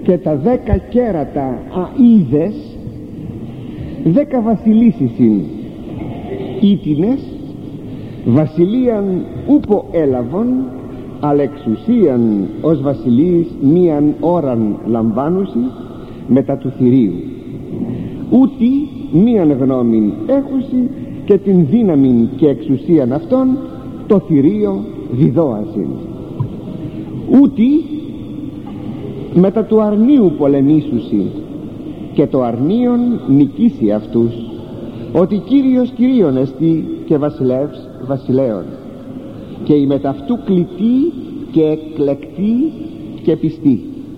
και τα 10 κέρατα αίδες 10 βασιλίσσεις είναι ήτινες βασιλείαν ούπο έλαβον αλλά εξουσίαν ως βασιλείς μίαν ώραν λαμβάνουσι μετά του θηρίου ούτι μίαν γνώμην έχουσι και την δύναμην και εξουσίαν αυτών το θηρίο διδώασιν ούτι μετά του αρνίου πολεμήσουσι και το αρνίον νικήσει αυτούς ότι Κύριος Κυρίων εστί και βασιλεύς βασιλέων και η μεταυτού κλητή και εκλεκτή και πιστή.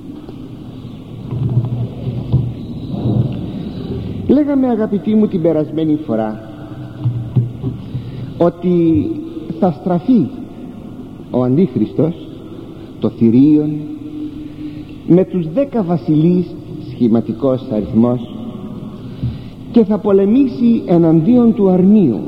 Λέγαμε, αγαπητοί μου, την περασμένη φορά ότι θα στραφεί ο Αντίχριστος, το θηρίον, με τους 10 βασιλείς, σχηματικός αριθμός, και θα πολεμήσει εναντίον του αρνίου,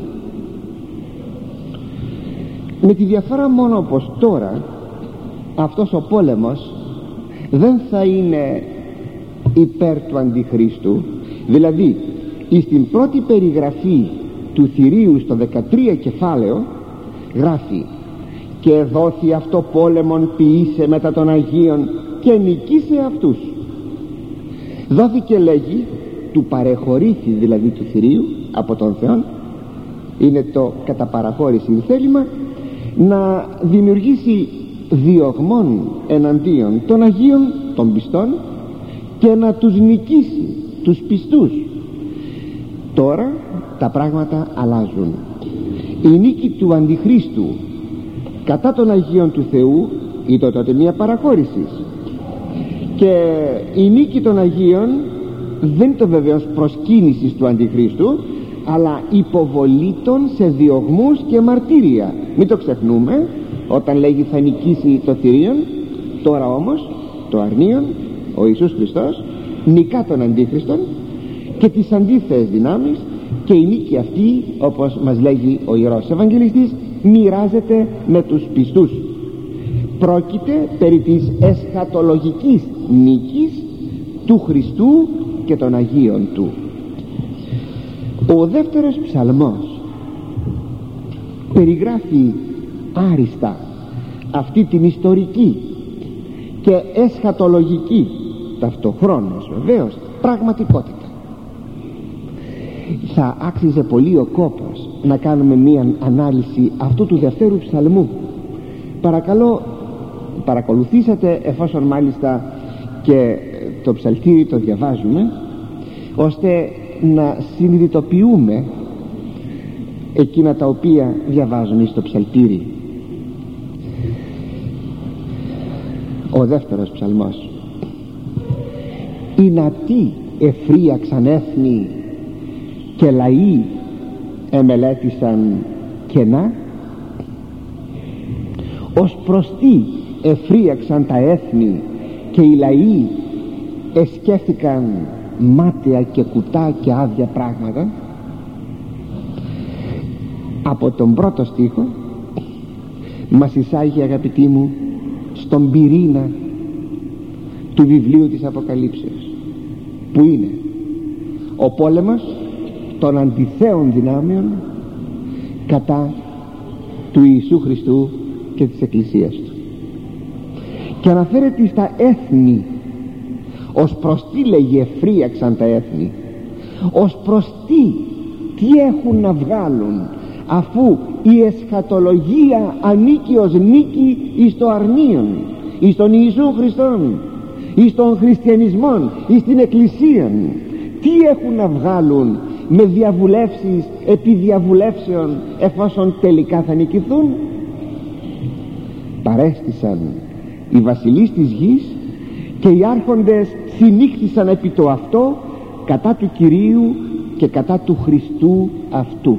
με τη διαφορά μόνο πως τώρα αυτός ο πόλεμος δεν θα είναι υπέρ του Αντιχρίστου. Δηλαδή στην πρώτη περιγραφή του θηρίου στο 13 κεφάλαιο γράφει «Και δόθη αυτό πόλεμον ποιήσε μετά των Αγίων και νικήσε αυτούς». Δόθηκε, λέγει, του παρεχωρήθη δηλαδή του θηρίου από τον Θεό, είναι το κατά παραχώρηση θέλημα, να δημιουργήσει διωγμών εναντίον των Αγίων των πιστών και να τους νικήσει τους πιστούς. Τώρα τα πράγματα αλλάζουν. Η νίκη του Αντιχρίστου κατά των Αγίων του Θεού ήταν τότε μια παραχώρηση, και η νίκη των Αγίων δεν είναι το βεβαίως προσκύνησης του Αντιχρίστου, αλλά υποβολή των σε διωγμούς και μαρτύρια. Μην το ξεχνούμε όταν λέγει θα νικήσει το θηρίον. Τώρα όμως το αρνίον ο Ιησούς Χριστός νικά τον Αντίχριστον και τις αντίθετες δυνάμεις, και η νίκη αυτή, όπως μας λέγει ο Ιερός Ευαγγελιστής, μοιράζεται με τους πιστούς. Πρόκειται περί της εσχατολογικής νίκης του Χριστού και των Αγίων του. Ο δεύτερος ψαλμός περιγράφει άριστα αυτή την ιστορική και εσχατολογική ταυτοχρόνως βεβαίως πραγματικότητα. Θα άξιζε πολύ ο κόπος να κάνουμε μία ανάλυση αυτού του δευτέρου ψαλμού. Παρακαλώ παρακολουθήσατε, εφόσον μάλιστα και το ψαλτήρι το διαβάζουμε, ώστε να συνειδητοποιούμε εκείνα τα οποία διαβάζουμε στο ψαλτήρι. Ο δεύτερος ψαλμός: «Ινατί εφρίαξαν έθνη και λαοί εμελέτησαν κενά, ως προς τι εφρίαξαν τα έθνη και οι λαοί εσκέφθηκαν μάταια και κουτά και άδεια πράγματα». Από τον πρώτο στίχο μας εισάγει, αγαπητοί μου, στον πυρήνα του βιβλίου της Αποκαλύψεως, που είναι ο πόλεμος των αντιθέων δυνάμεων κατά του Ιησού Χριστού και της Εκκλησίας του, και αναφέρεται στα έθνη. Ως προς τι, λέγει, εφρίαξαν τα έθνη, ως προς τι έχουν να βγάλουν, αφού η εσχατολογία ανήκει ως νίκη εις το αρνίον, εις τον Ιησού Χριστόν, εις τον χριστιανισμόν, εις την Εκκλησία. Τι έχουν να βγάλουν με διαβουλεύσεις επί διαβουλεύσεων, εφόσον τελικά θα νικηθούν? Παρέστησαν οι βασιλείς της γης και οι άρχοντες συνήχθησαν επί το αυτό κατά του Κυρίου και κατά του Χριστού αυτού.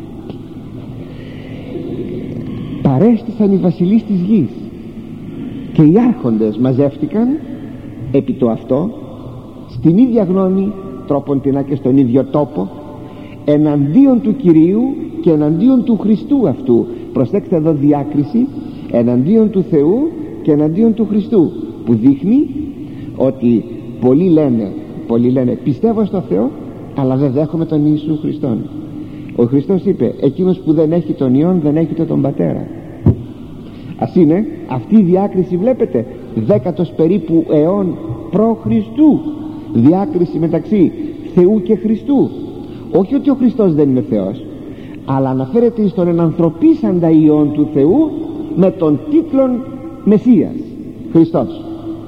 Παρέστησαν οι βασιλείς της γης και οι άρχοντες μαζεύτηκαν επί το αυτό, στην ίδια γνώμη, τρόποντινά και στον ίδιο τόπο, εναντίον του Κυρίου και εναντίον του Χριστού αυτού. Προσέξτε εδώ διάκριση, εναντίον του Θεού και εναντίον του Χριστού, που δείχνει ότι πολλοί λένε πιστεύω στο Θεό, αλλά δεν δέχομαι τον Ιησού Χριστόν. Ο Χριστός είπε, εκείνος που δεν έχει τον Υιόν δεν έχει τον Πατέρα. Ας είναι αυτή η διάκριση, βλέπετε, 10ος περίπου αιών προ Χριστού, διάκριση μεταξύ Θεού και Χριστού. Όχι ότι ο Χριστός δεν είναι Θεός, αλλά αναφέρεται στον ενανθρωπίσαντα Υιόν του Θεού με τον τίτλον Μεσσίας, Χριστός.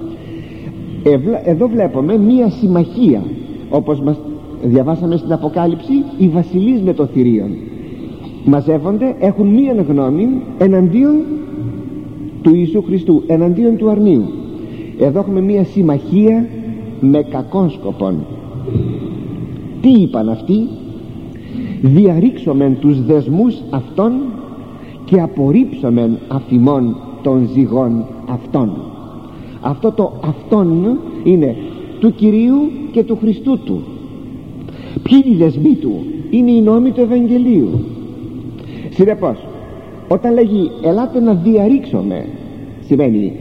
Εδώ βλέπουμε μία συμμαχία, όπως μας διαβάσαμε στην Αποκάλυψη, οι βασιλείς με το θηρίον μαζεύονται, έχουν μία γνώμη εναντίον του Ιησού Χριστού, εναντίον του αρνίου. Εδώ έχουμε μία συμμαχία με κακών σκοπών. Τι είπαν αυτοί? διαρρήξομεν τους δεσμούς αυτών και απορρίψομεν αφημών των ζυγών αυτών. Αυτό το αυτόν είναι του Κυρίου και του Χριστού του. Ποιοι είναι οι δεσμοί του? Είναι οι νόμοι του Ευαγγελίου. Συνεπώς, όταν λέγει ελάτε να διαρρήξουμε, σημαίνει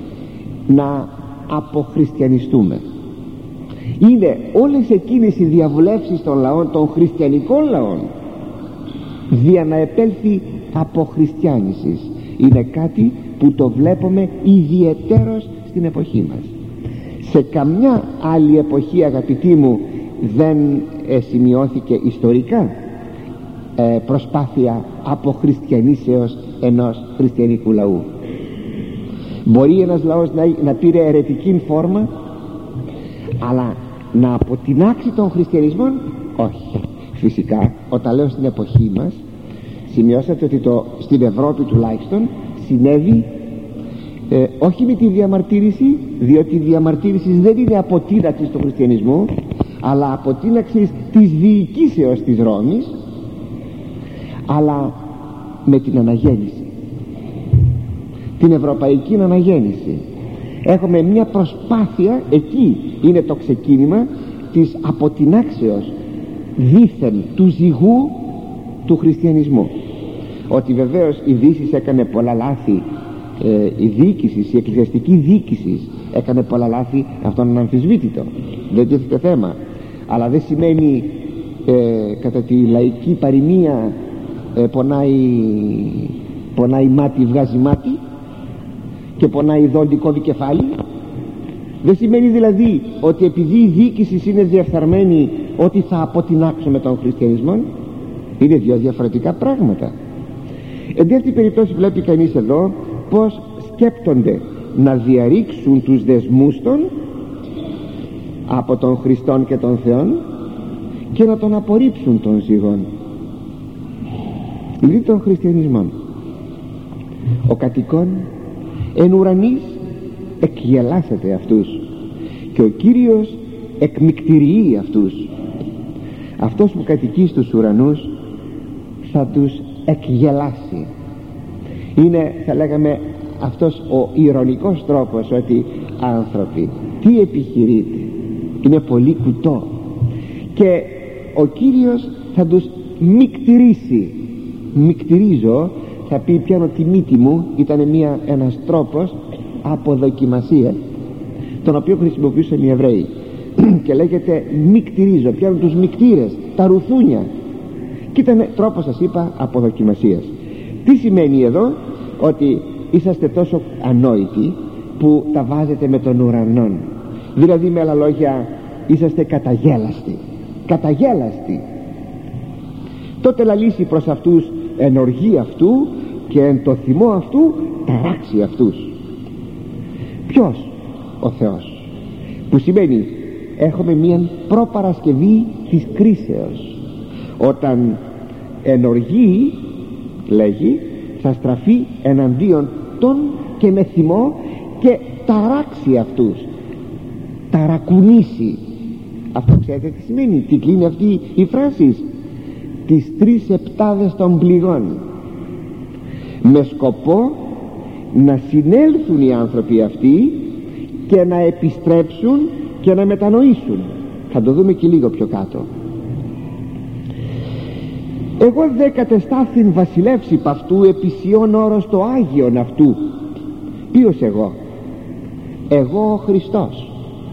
να αποχριστιανιστούμε. Είναι όλες εκείνες οι διαβουλεύσεις των λαών, των χριστιανικών λαών, δια να επέλθει αποχριστιάνησης. Είναι κάτι που το βλέπουμε ιδιαιτέρως στην εποχή μας. Σε καμιά άλλη εποχή, αγαπητοί μου, δεν σημειώθηκε ιστορικά προσπάθεια αποχριστιανήσεως ενός χριστιανικού λαού. Μπορεί ένας λαός να πήρε αιρετική φόρμα, αλλά να αποτινάξει τον χριστιανισμό, όχι. Φυσικά, όταν λέω στην εποχή μας, σημειώσατε ότι στην Ευρώπη τουλάχιστον συνέβη όχι με τη διαμαρτύρηση, διότι η διαμαρτύρηση δεν είναι αποτείναξη του χριστιανισμού, αλλά αποτείναξη της διοικήσεως της Ρώμης, αλλά με την αναγέννηση, την ευρωπαϊκή αναγέννηση. Έχουμε μια προσπάθεια, εκεί είναι το ξεκίνημα της αποτινάξεως δήθεν του ζυγού του χριστιανισμού. Ότι βεβαίως η Δύση έκανε πολλά λάθη, η διοίκηση, η εκκλησιαστική διοίκηση έκανε πολλά λάθη, αυτό είναι αμφισβήτητο, δεν τίθεται θέμα, αλλά δεν σημαίνει κατά τη λαϊκή παροιμία πονάει μάτι βγάζει μάτι και πονάει δόντι κόβει κεφάλι. Δεν σημαίνει δηλαδή ότι επειδή η διοίκηση είναι διεφθαρμένη ότι θα αποτινάξουμε τον χριστιανισμό. Είναι δύο διαφορετικά πράγματα. Εν αυτή περιπτώσει βλέπει κανείς εδώ πως σκέπτονται να διαρρήξουν τους δεσμούς των από τον Χριστόν και τον Θεόν και να τον απορρίψουν των ζυγών, δηλαδή των χριστιανισμών. Ο κατοικών εν ουρανής εκγελάσεται αυτούς και ο Κύριος εκμυκτηριεί αυτούς. Αυτός που κατοικεί στους ουρανούς θα τους εκγελάσει. Είναι, θα λέγαμε, αυτός ο ειρωνικός τρόπος, ότι άνθρωποι, τι επιχειρείτε, είναι πολύ κουτό, και ο Κύριος θα τους μικτηρίσει. Μικτηρίζω, θα πει, πιάνω τη μύτη μου. Ήταν ένας τρόπος αποδοκιμασίας, τον οποίο χρησιμοποιούσαν οι Εβραίοι και λέγεται μικτηρίζω, πιάνω τους μικτήρες, τα ρουθούνια, και ήταν τρόπος, σας είπα, αποδοκιμασίας. Τι σημαίνει εδώ? Ότι είσαστε τόσο ανόητοι που τα βάζετε με τον ουρανόν, δηλαδή με άλλα λόγια είσαστε καταγέλαστοι. Τότε λαλήσει προς αυτούς εν οργή αυτού και εν το θυμό αυτού ταράξει αυτούς. Ποιος? Ο Θεός, που σημαίνει έχουμε μια προπαρασκευή της κρίσεως. Όταν εν οργή, λέγει, θα στραφεί εναντίον των και με θυμό και ταράξει αυτούς, ταρακουνήσει. Αυτό ξέρετε τι σημαίνει? Τι κλείνει αυτή η φράση? Τις 3 επτάδες των πληγών, με σκοπό να συνέλθουν οι άνθρωποι αυτοί και να επιστρέψουν και να μετανοήσουν. Θα το δούμε και λίγο πιο κάτω. Εγώ δε κατεστάθην βασιλεύσει π' αυτού επισιών όρος το Άγιον αυτού. Ποιος εγώ? Εγώ ο Χριστός,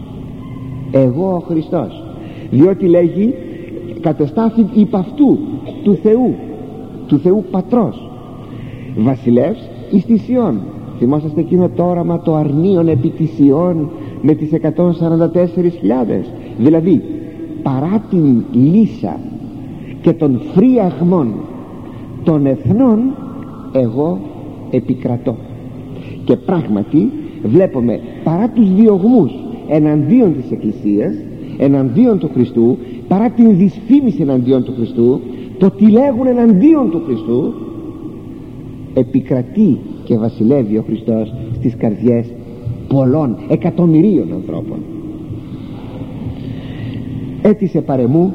εγώ ο Χριστός, διότι λέγει κατεστάθην υπ' αυτού του Θεού Πατρός, βασιλεύς εις τη Σιών. Θυμόσαστε εκείνο το όραμα το αρνίον επί τη Σιών με τις 144.000, δηλαδή παρά την λύσα και των φρίαγμων των εθνών εγώ επικρατώ. Και πράγματι βλέπουμε παρά τους διωγμούς εναντίον της Εκκλησίας, εναντίον του Χριστού, παρά την δυσφήμιση εναντίον του Χριστού, το τι λέγουν εναντίον του Χριστού, επικρατεί και βασιλεύει ο Χριστός στις καρδιές πολλών εκατομμυρίων ανθρώπων. Έτησε παρεμού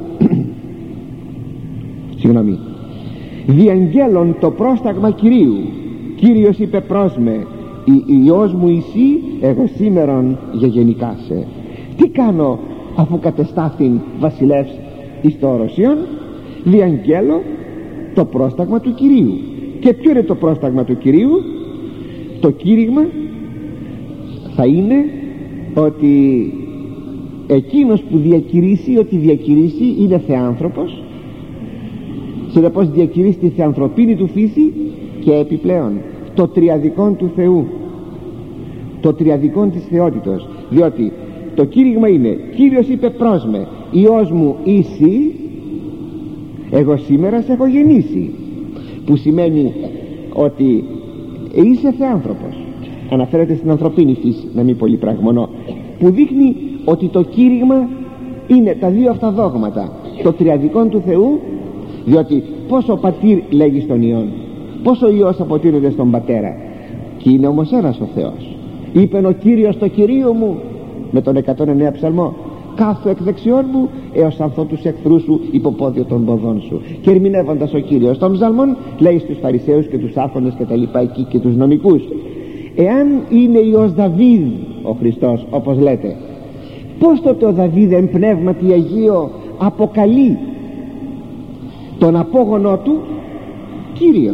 διαγγέλων το πρόσταγμα Κυρίου. Κύριος είπε προς με, Υιός μου εσύ, εγώ σήμερον γεγεννικάσαι. Τι κάνω αφού κατεστάθην βασιλεύς εις το οροσιόν? Διαγγέλω το πρόσταγμα του Κυρίου. Και ποιο είναι το πρόσταγμα του Κυρίου? Το κήρυγμα θα είναι ότι εκείνος που διακηρύσει, ότι διακηρύσει είναι θεάνθρωπος, συνεπώς διακηρύσει τη θεανθρωπίνη του φύση και επιπλέον το τριαδικόν του Θεού, το τριαδικόν της θεότητος, διότι το κήρυγμα είναι Κύριος είπε προς με, Υιός μου είσαι, εγώ σήμερα σε έχω γεννήσει, που σημαίνει ότι είσαι θεάνθρωπος, αναφέρεται στην ανθρωπίνη φύση, να μην πολύ πραγμονώ, που δείχνει ότι το κήρυγμα είναι τα δύο αυτά δόγματα, το τριαδικόν του Θεού, διότι πόσο ο πατήρ λέγει στον Υιόν, πόσο ο Υιός αποτείνεται στον Πατέρα, και είναι όμως ένας ο Θεός. Είπεν ο Κύριος το Κυρίο μου, με τον 109 ψαλμό, κάθω εκ δεξιών μου έως ανθώ τους εχθρούς σου υποπόδιο των ποδών σου. Και ερμηνεύοντας ο Κύριος των ψαλμών λέει στους Φαρισαίους και τους άρχοντες και τα λοιπά εκεί και τους νομικούς, εάν είναι Υιός Δαβίδ ο Χριστός όπως λέτε, πως τότε ο Δαβίδ εν πνεύματι Αγίο αποκαλεί τον απόγονό του Κύριον?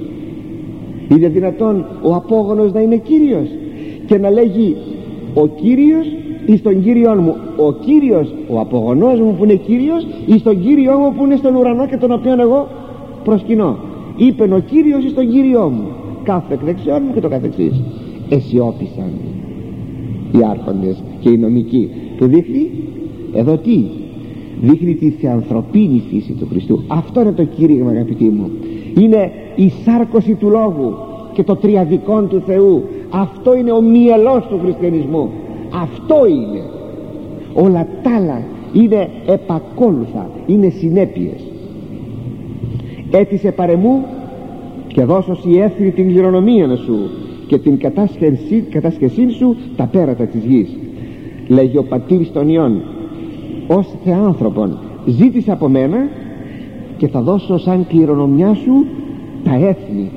Είναι δυνατόν ο απόγονος να είναι Κύριος και να λέγει ο Κύριος εις τον Κύριον μου, ο Κύριος, ο απογονός μου που είναι Κύριος, εις τον Κύριό μου που είναι στον ουρανό και τον οποίον εγώ προσκυνώ? Είπεν ο Κύριος εις τον Κύριό μου, κάθε εκ δεξιών μου και το καθεξής. Εσιώπησαν οι άρχοντες και οι νομικοί, που δείχνει εδώ τι? Δείχνει τη θεανθρωπίνη φύση του Χριστού. Αυτό είναι το κήρυγμα, αγαπητοί μου, είναι η σάρκωση του Λόγου και το τριαδικόν του Θεού. Αυτό είναι ο μυελός του χριστιανισμού, αυτό είναι. Όλα τα άλλα είναι επακόλουθα, είναι συνέπειες. Έτησε παρεμού και δώσω η έθνη την κληρονομία σου και την κατάσχεσή σου τα πέρατα της γης. Λέγει ο πατήρ των Υιών ως θεάνθρωπον, ζήτησε από μένα και θα δώσω σαν κληρονομιά σου τα έθνη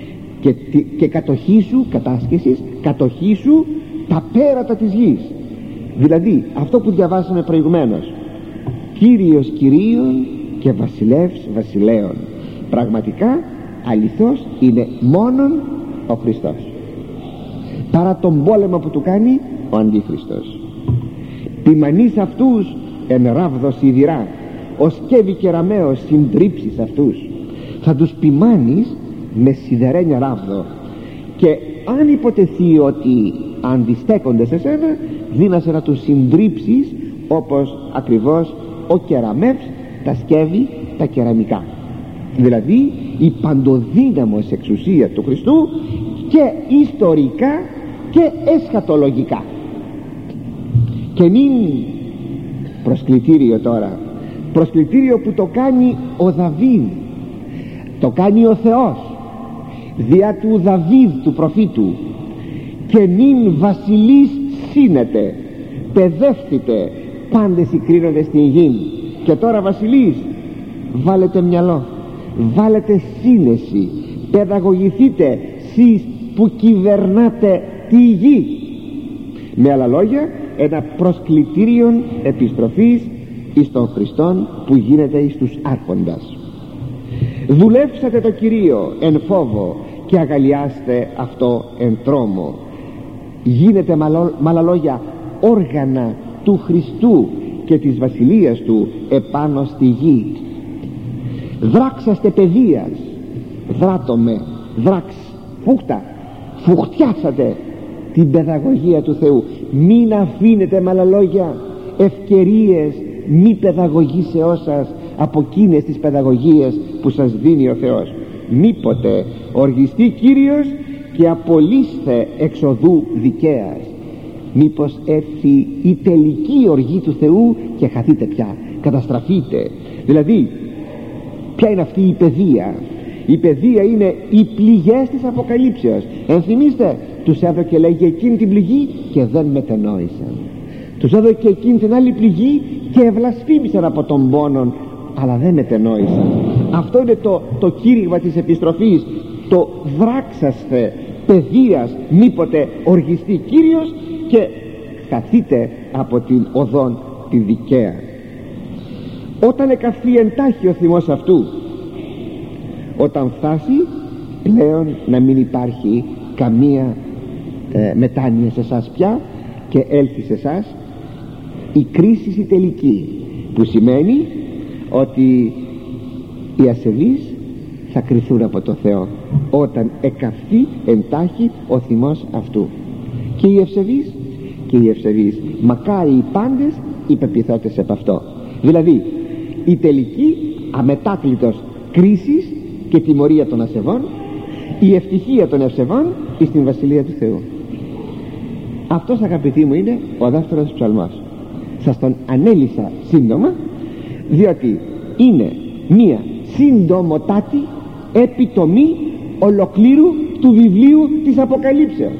και κατοχή σου, κατάσχεσης, κατοχή σου τα πέρατα της γης. Δηλαδή αυτό που διαβάσαμε προηγουμένως, Κύριος Κυρίων και βασιλεύς βασιλέων. Πραγματικά αληθώς είναι μόνον ο Χριστός, παρά τον πόλεμο που του κάνει ο Αντίχριστος. Ποιμανείς αυτούς εν ράβδος σιδηρά, ο σκεύη και ραμαίος συντρίψεις αυτούς. Θα τους ποιμάνεις με σιδερένια ράβδο, και αν υποτεθεί ότι αντιστέκονται σε σένα, δύνασε να τους συντρίψεις όπως ακριβώς ο κεραμεύς τα σκεύη τα κεραμικά. Δηλαδή η παντοδύναμος εξουσία του Χριστού και ιστορικά και εσχατολογικά. Και μην προσκλητήριο τώρα, προσκλητήριο που το κάνει ο Δαβίδ, το κάνει ο Θεός δια του Δαβίδ του προφήτου, και νυν βασιλείς σύνετε, παιδεύθητε πάντες οι κρίνοντες στην γη. Και τώρα βασιλείς, βάλετε μυαλό, βάλετε σύνεση, παιδαγωγηθείτε σεις που κυβερνάτε τη γη. Με άλλα λόγια, ένα προσκλητήριον επιστροφής εις τον Χριστόν που γίνεται εις τους άρχοντας. Δουλεύσατε το Κυρίο εν φόβο και αγαλιάστε αυτό εν τρόμο. Γίνετε με άλλα λόγια όργανα του Χριστού και της βασιλείας του επάνω στη γη. Δράξαστε παιδείας, δράτομε, δράξ, φούχτα, φουχτιάσατε την παιδαγωγία του Θεού. Μην αφήνετε με άλλα λόγια ευκαιρίες μη παιδαγωγήσεώς σας από εκείνες τις παιδαγωγίες που σας δίνει ο Θεός. Μήποτε οργιστεί Κύριος και απολύστε εξοδού δικαίας. Μήπως έρθει η τελική οργή του Θεού και χαθείτε πια, καταστραφείτε. Δηλαδή ποια είναι αυτή η παιδεία? Η παιδεία είναι οι πληγές της Αποκαλύψεως. Ενθυμίστε, τους έδωκε λέγει εκείνη την πληγή και δεν μετενόησαν. Τους έδωκε εκείνη την άλλη πληγή και ευλασφήμισαν από τον πόνο, αλλά δεν μετενόησαν. Αυτό είναι το κήρυγμα της επιστροφής, το δράξαστε παιδείας μήποτε οργιστεί Κύριος και χαθείτε από την οδόν τη δικαία. Όταν εκαυθεί εντάχει ο θυμός αυτού, όταν φτάσει πλέον να μην υπάρχει καμία μετάνοια σε εσάς πια και έλθει σε εσάς η κρίση η τελική, που σημαίνει ότι οι ασεβείς θα κριθούν από το Θεό όταν εκαυθεί εντάχει ο θυμός αυτού. Και οι ευσεβείς, μακάρι οι πάντες οι πεποιθότες επ' αυτό. Δηλαδή η τελική αμετάκλητος κρίσης και τιμωρία των ασεβών, η ευτυχία των ευσεβών εις την Βασιλεία του Θεού. Αυτός, αγαπητοί μου, είναι ο δεύτερος ψαλμός. Σας τον ανέλησα σύντομα διότι είναι μία συντομοτάτη επιτομή ολοκλήρου του βιβλίου της Αποκαλύψεως,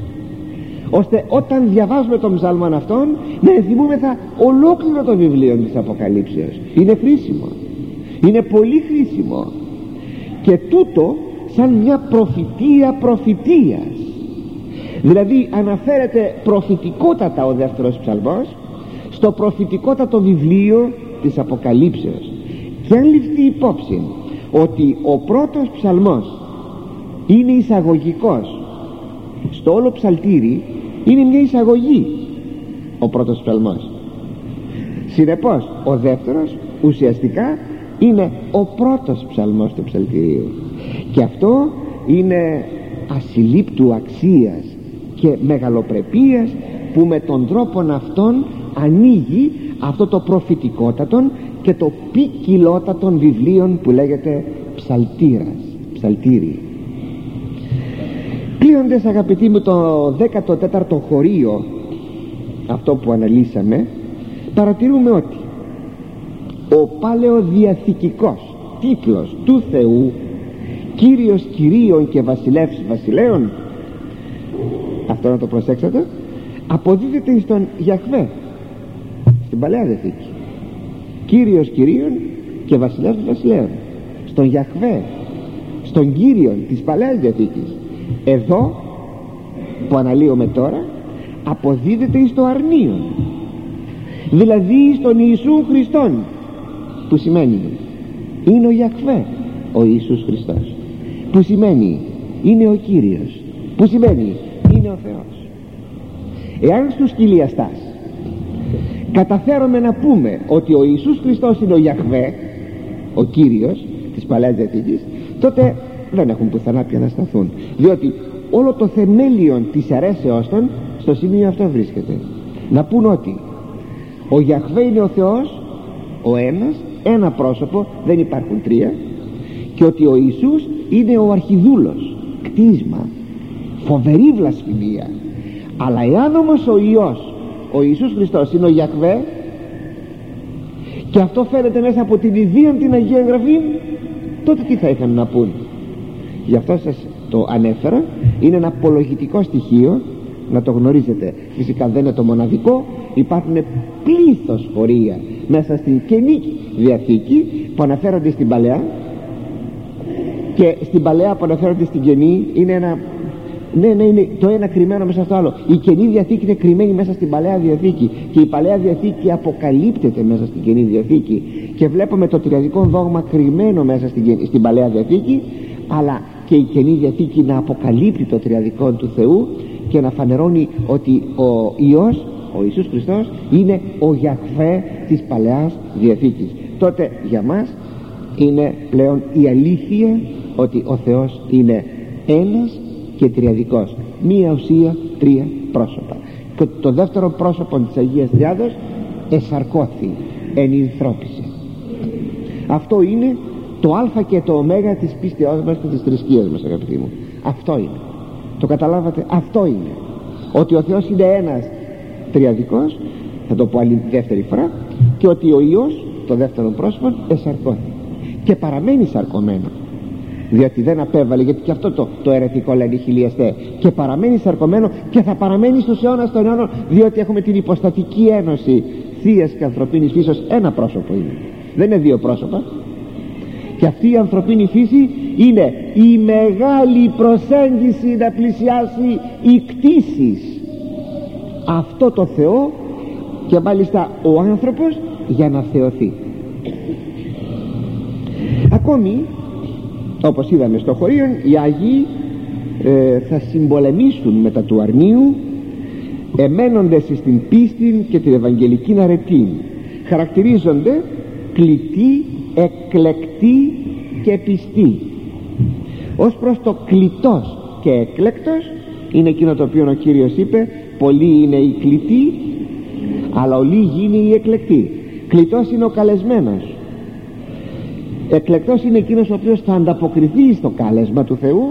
ώστε όταν διαβάζουμε τον ψαλμόν αυτόν να ενθυμούμεθα ολόκληρο το βιβλίο της Αποκαλύψεως. Είναι χρήσιμο, είναι πολύ χρήσιμο, και τούτο σαν μια προφητεία προφητείας. Δηλαδή αναφέρεται προφητικότατα ο δεύτερος ψαλμός στο προφητικότατο βιβλίο της Αποκαλύψεως. Και αν ληφθεί υπόψη ότι ο πρώτος ψαλμός είναι εισαγωγικός στο όλο ψαλτήρι, είναι μια εισαγωγή ο πρώτος ψαλμός, συνεπώς ο δεύτερος ουσιαστικά είναι ο πρώτος ψαλμός του ψαλτηρίου, και αυτό είναι ασυλλήπτου αξίας και μεγαλοπρεπίας που με τον τρόπον αυτόν ανοίγει αυτό το προφητικότατον και το ποικιλότατον βιβλίων που λέγεται ψαλτήρι. Κλείοντας, αγαπητοί μου, το 14ο χωρίο, αυτό που αναλύσαμε, παρατηρούμε ότι ο παλαιοδιαθηκικός τίτλος του Θεού, Κύριος Κυρίων και Βασιλεύς Βασιλέων, αυτό να το προσέξετε, αποδίδεται στον Ιαχβέ στην Παλαιά Διαθήκη. Κύριος Κυρίων και Βασιλεύς Βασιλέων, στον Ιαχβέ, στον Κύριον της Παλαιάς Διαθήκης. Εδώ που αναλύουμε τώρα αποδίδεται εις το αρνίον, δηλαδή στον Ιησού Χριστόν, που σημαίνει είναι ο Ιαχβέ ο Ιησούς Χριστός, που σημαίνει είναι ο Κύριος, που σημαίνει είναι ο Θεός. Εάν στους χιλιαστάς καταφέρουμε να πούμε ότι ο Ιησούς Χριστός είναι ο Ιαχβέ, ο Κύριος της Παλαιάς Διαθήκης, τότε δεν έχουν πουθενά πια να σταθούν, διότι όλο το θεμέλιο της αιρέσεώς των στο σημείο αυτό βρίσκεται. Να πούν ότι ο Ιαχβέ είναι ο Θεός, ο ένας, ένα πρόσωπο, δεν υπάρχουν τρία, και ότι ο Ιησούς είναι ο αρχιδούλος, κτίσμα, φοβερή βλασφημία. Αλλά εάν όμως ο Υιός, ο Ιησούς Χριστός, είναι ο Ιαχβέ, και αυτό φαίνεται μέσα από την ιδίαν την Αγία Γραφή, τότε τι θα είχαν να πούν? Γι' αυτό σας το ανέφερα, είναι ένα απολογητικό στοιχείο, να το γνωρίζετε. Φυσικά δεν είναι το μοναδικό, υπάρχουν πλήθος χωρία μέσα στην Καινή Διαθήκη που αναφέρονται στην Παλαιά, και στην Παλαιά που αναφέρονται στην Καινή είναι ένα, είναι το ένα κρυμμένο μέσα στο άλλο. Η Καινή Διαθήκη είναι κρυμμένη μέσα στην Παλαιά Διαθήκη, και η Παλαιά Διαθήκη αποκαλύπτεται μέσα στην Καινή Διαθήκη, και βλέπουμε το τριαδικό δόγμα κρυμμένο μέσα στην Παλαιά Διαθήκη, αλλά και η Καινή Διαθήκη να αποκαλύπτει το τριαδικό του Θεού και να φανερώνει ότι ο Υιός ο Ιησούς Χριστός είναι ο Γιαχβέ της Παλαιάς Διαθήκης, τότε για μας είναι πλέον η αλήθεια ότι ο Θεός είναι ένας και τριαδικός, μία ουσία, τρία πρόσωπα. Και το δεύτερο πρόσωπο της Αγίας Τριάδος εσαρκώθη, ενυνθρώπισε. Αυτό είναι το α και το ω της πίστεώς μας και της θρησκείας μας, αγαπητοί μου. Αυτό είναι. Το καταλάβατε? Αυτό είναι. Ότι ο Θεός είναι ένας τριαδικός, θα το πω άλλη δεύτερη φορά, και ότι ο Υιός, το δεύτερο πρόσωπο, εσαρκώθη και παραμένει σαρκωμένο, διότι δεν απέβαλε, γιατί και αυτό το αιρετικό λένε οι χιλιαστέ, και παραμένει σαρκωμένο και θα παραμένει στους αιώνας των αιώνων, διότι έχουμε την υποστατική ένωση θείας και ανθρωπίνης φύσεως. Ένα πρόσωπο είναι, δεν είναι δύο πρόσωπα. Και αυτή η ανθρωπίνη φύση είναι η μεγάλη προσέγγιση να πλησιάσει οι κτήσεις αυτό το Θεό, και μάλιστα ο άνθρωπος για να θεωθεί. Ακόμη, όπως είδαμε στο χωρίον, οι Άγιοι θα συμπολεμήσουν μετά του αρνίου, εμένοντες στην πίστη και την Ευαγγελική αρετή. Χαρακτηρίζονται κλητοί, εκλεκτοί και πιστοί. Ως προς το κλητός και εκλέκτος, είναι εκείνο το οποίο ο Κύριος είπε: πολλοί είναι οι κλητοί, αλλά ο λίγοι είναι οι εκλεκτοί. Κλητός είναι ο καλεσμένος, εκλεκτός είναι εκείνος ο οποίος θα ανταποκριθεί στο κάλεσμα του Θεού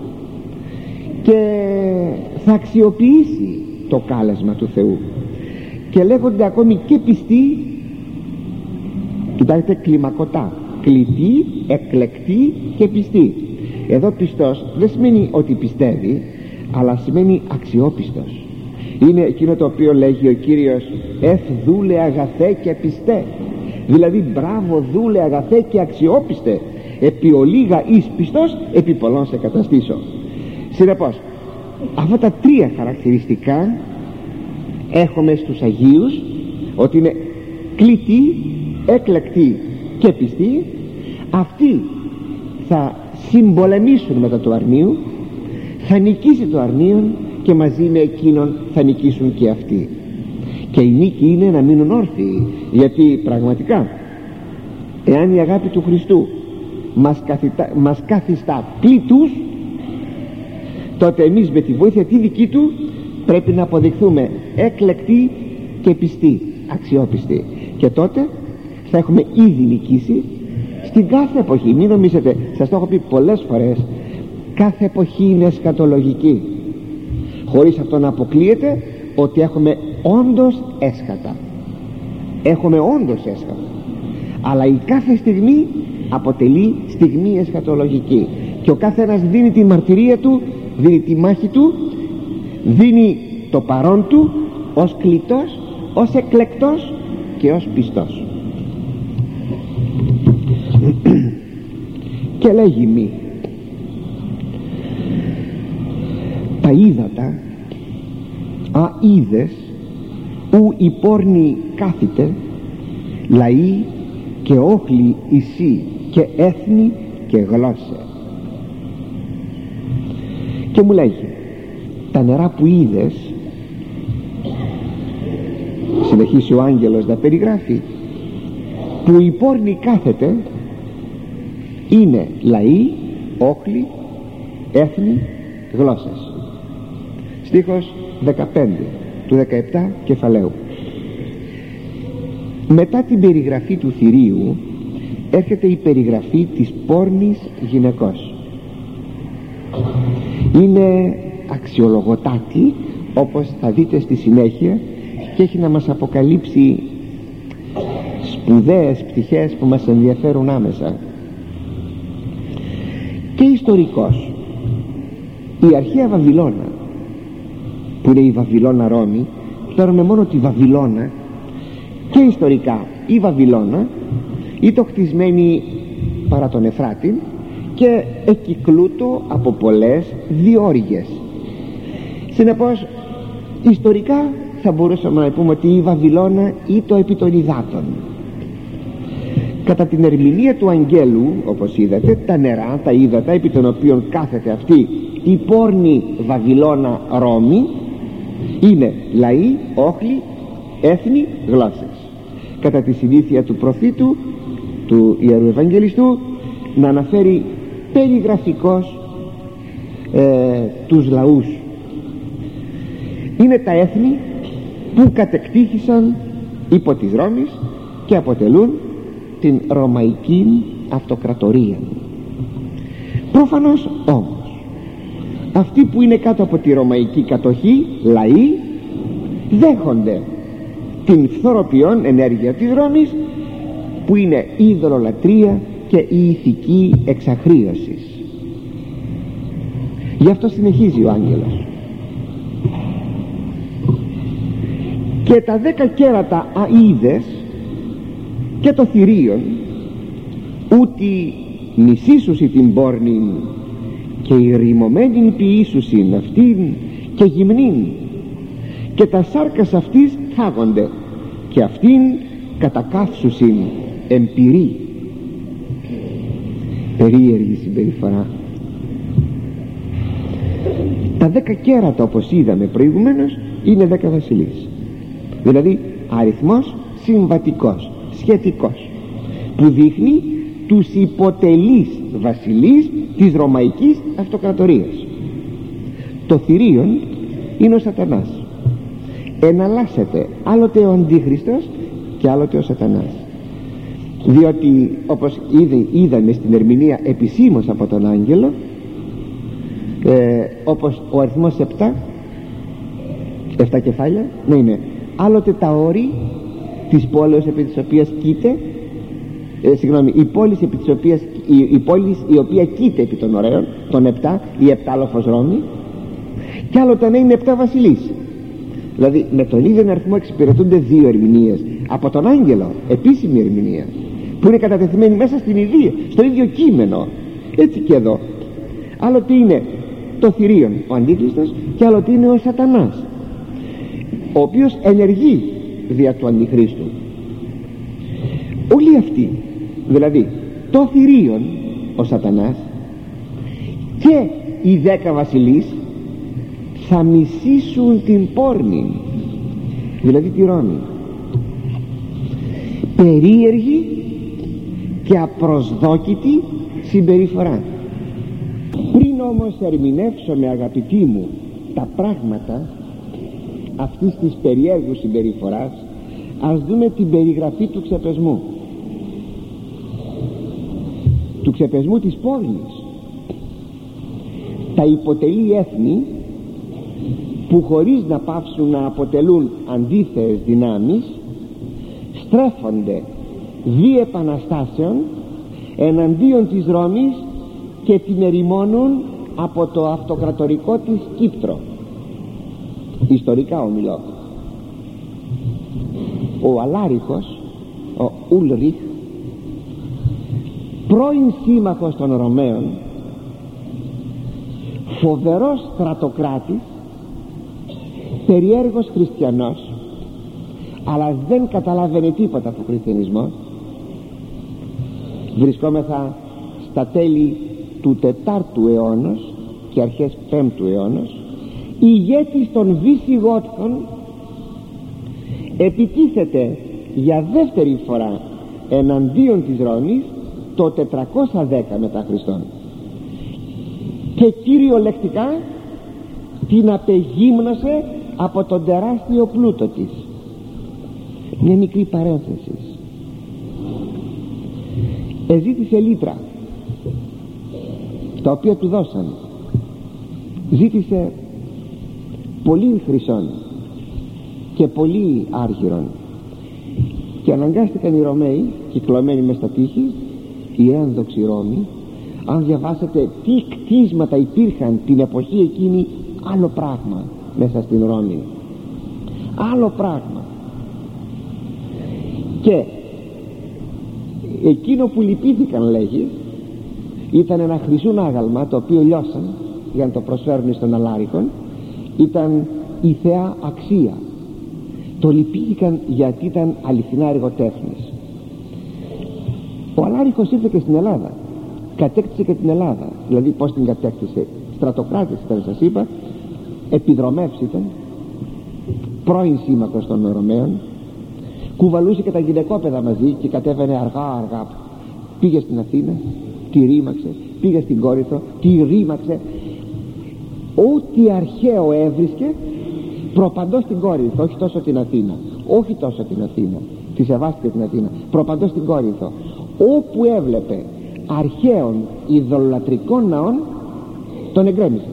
και θα αξιοποιήσει το κάλεσμα του Θεού. Και λέγονται ακόμη και πιστοί, κοιτάξτε, κλιμακωτά: κλητοί, εκλεκτοί και πιστοί. Εδώ πιστός δεν σημαίνει ότι πιστεύει, αλλά σημαίνει αξιόπιστος. Είναι εκείνο το οποίο λέγει ο Κύριος: δούλε αγαθέ και πιστέ. Δηλαδή, μπράβο δούλε αγαθέ και αξιόπιστε, επί ολίγα εις πιστός, επί πολλών σε καταστήσω. Συνεπώς, αυτά τα τρία χαρακτηριστικά έχουμε στους Αγίους, ότι είναι κλητοί, εκλεκτοί και πιστοί. Αυτοί θα συμπολεμήσουν μετά του αρνίου, θα νικήσει το αρνίον, και μαζί με εκείνον θα νικήσουν και αυτοί. Και η νίκη είναι να μείνουν όρθιοι, γιατί πραγματικά εάν η αγάπη του Χριστού μας καθιστά πλήτους, τότε εμείς με τη βοήθεια τη δική του πρέπει να αποδειχθούμε εκλεκτοί και πιστοί, αξιόπιστοι, και τότε θα έχουμε ήδη νικήσει στην κάθε εποχή. Μην νομίζετε, σας το έχω πει πολλές φορές, κάθε εποχή είναι εσκατολογική, χωρίς αυτό να αποκλείεται ότι έχουμε όντως έσχατα. Έχουμε όντως έσχατα, αλλά η κάθε στιγμή αποτελεί στιγμή εσχατολογική, και ο κάθε ένας δίνει τη μαρτυρία του, δίνει τη μάχη του, δίνει το παρόν του ως κλητός, ως εκλεκτός και ως πιστός. Και λέγει μη τα ύδατα είδες ου η πόρνη κάθητε, λαοί και όχλοι ισί και έθνη και γλώσσε. Και μου λέγει, τα νερά που είδες, συνεχίσει ο άγγελος να περιγράφει, που η πόρνη κάθεται, είναι λαοί, όχλοι, έθνη, γλώσσες. Στίχος 15 του 17 κεφαλαίου. Μετά την περιγραφή του θηρίου έρχεται η περιγραφή της πόρνης γυναικός. Είναι αξιολογοτάτη, όπως θα δείτε στη συνέχεια, και έχει να μας αποκαλύψει σπουδαίες πτυχές που μας ενδιαφέρουν άμεσα. Και ιστορικός, η αρχαία Βαβυλώνα, που είναι η Βαβυλώνα Ρώμη, παίρνουμε μόνο τη Βαβυλώνα, και ιστορικά η Βαβυλώνα ήταν χτισμένη παρά τον Εφράτη και εκυκλούτο από πολλές διόρυγες. Συνεπώς ιστορικά θα μπορούσαμε να πούμε ότι η Βαβυλώνα ήταν επί των υδάτων. Κατά την ερμηνεία του αγγέλου, όπως είδατε, τα νερά, τα ύδατα επί των οποίων κάθεται αυτή η πόρνη Βαβυλώνα Ρώμη, Είναι λαοί, όχλοι, έθνη, γλώσσες. Κατά τη συνήθεια του προφήτου, του Ιερού Ευαγγελιστού, να αναφέρει περιγραφικώς τους λαούς. Είναι τα έθνη που κατεκτήθησαν υπό της Ρώμης και αποτελούν την Ρωμαϊκή Αυτοκρατορία. Προφανώς όμως αυτοί που είναι κάτω από τη Ρωμαϊκή κατοχή, λαοί, δέχονται την φθοροποιών ενέργεια της Ρώμης, που είναι η ειδωλολατρία και η ηθική εξαχρίωση. Γι' αυτό συνεχίζει ο άγγελος: και τα 10 κέρατα αΐδες και το θηρίον, ούτι μισήσουσι την πόρνην και η ρημωμένην ποιήσουσιν αυτήν και γυμνήν, και τα σάρκας αυτής θάγονται και αυτήν κατακάφσουσιν εμπειρή. Περίεργη συμπεριφορά. Τα 10 κέρατα, όπως είδαμε προηγουμένως, είναι 10 βασιλείς, δηλαδή αριθμός συμβατικός, σχετικός, που δείχνει τους υποτελείς βασιλείς της Ρωμαϊκής Αυτοκρατορίας. Το θηρίον είναι ο Σατανάς. Εναλλάσσεται άλλοτε ο Αντίχριστος και άλλοτε ο Σατανάς, διότι όπως είδαμε στην ερμηνεία επισήμως από τον άγγελο, όπως ο αριθμός 7 κεφάλια, να είναι άλλοτε τα όρη της πόλεως επί της οποίας κοίται, η πόλη επί της οποίας, η πόλη η οποία κοίται επί των ωραίων, των 7, η 7λοφος Ρώμη, και άλλοτε να είναι 7 βασιλείς. Δηλαδή με τον ίδιο αριθμό εξυπηρετούνται 2 ερμηνείες από τον άγγελο, επίσημη ερμηνεία, που είναι κατατεθειμένη μέσα στην ίδια, στο ίδιο κείμενο. Έτσι και εδώ, άλλοτε είναι το θηρίον, ο Αντίχριστος, και άλλοτε είναι ο Σατανάς, ο οποίος ενεργεί δια του Αντιχρίστου. Όλοι αυτοί, δηλαδή το θηρίον, ο Σατανάς, και οι 10 βασιλείς, θα μισήσουν την πόρνη, δηλαδή τη Ρώμη. Περίεργη και απροσδόκητη συμπεριφορά. Πριν όμως ερμηνεύσουμε, αγαπητοί μου, τα πράγματα αυτής της περιέργου συμπεριφοράς, ας δούμε την περιγραφή του ξεπεσμού, του ξεπεσμού της πόλης. Τα υποτελή έθνη, που χωρίς να πάψουν να αποτελούν αντίθεες δυνάμεις, στρέφονται δι' επαναστάσεων εναντίον της Ρώμης και την ερημώνουν από το αυτοκρατορικό της Κύπτρο. Ιστορικά ομιλώ. Ο Αλάρικος, ο Ούλριχ, πρώην σύμμαχος των Ρωμαίων, φοβερός στρατοκράτης, περιέργος χριστιανός, αλλά δεν καταλάβαινε τίποτα από χριστιανισμό. Βρισκόμεθα στα τέλη του 4ου αιώνα και αρχές 5ου αιώνα. Ηγέτης των Βυσιγότων, επιτίθεται για δεύτερη φορά εναντίον της Ρώμης το 410 μετά Χριστόν, και κυριολεκτικά την απεγύμνωσε από τον τεράστιο πλούτο της. Μια μικρή παρένθεση. Εζήτησε λίτρα, τα οποία του δώσαν. Ζήτησε πολύ χρυσών και πολύ άργυρων, και αναγκάστηκαν οι Ρωμαίοι, κυκλωμένοι μες στα τείχη, οι ένδοξοι Ρώμοι. Αν διαβάσετε τι κτίσματα υπήρχαν την εποχή εκείνη, άλλο πράγμα μέσα στην Ρώμη, άλλο πράγμα. Και εκείνο που λυπήθηκαν, λέγει, ήταν ένα χρυσούν άγαλμα, το οποίο λιώσαν για να το προσφέρουν στον Αλάρικον. Ήταν η θεά αξία. Το λυπήθηκαν γιατί ήταν αληθινά εργοτέχνης. Ο Αλάρικος ήρθε και στην Ελλάδα, κατέκτησε και την Ελλάδα. Δηλαδή πως την κατέκτησε? Στρατοκράτης ήταν, σας είπα, επιδρομεύς ήταν, πρώην σύμμαχος των Ρωμαίων, κουβαλούσε και τα γυναικόπαιδα μαζί και κατέβαινε αργά. Πήγε στην Αθήνα, τη ρήμαξε, πήγε στην Κόρινθο, τη ρήμαξε. Ό,τι αρχαίο έβρισκε προπαντός στην Κόρινθο, όχι τόσο την Αθήνα, τη σεβάστηκε την Αθήνα, προπαντός στην Κόρινθο. Όπου έβλεπε αρχαίων ειδωλατρικών ναών, τον εγκρέμιζε.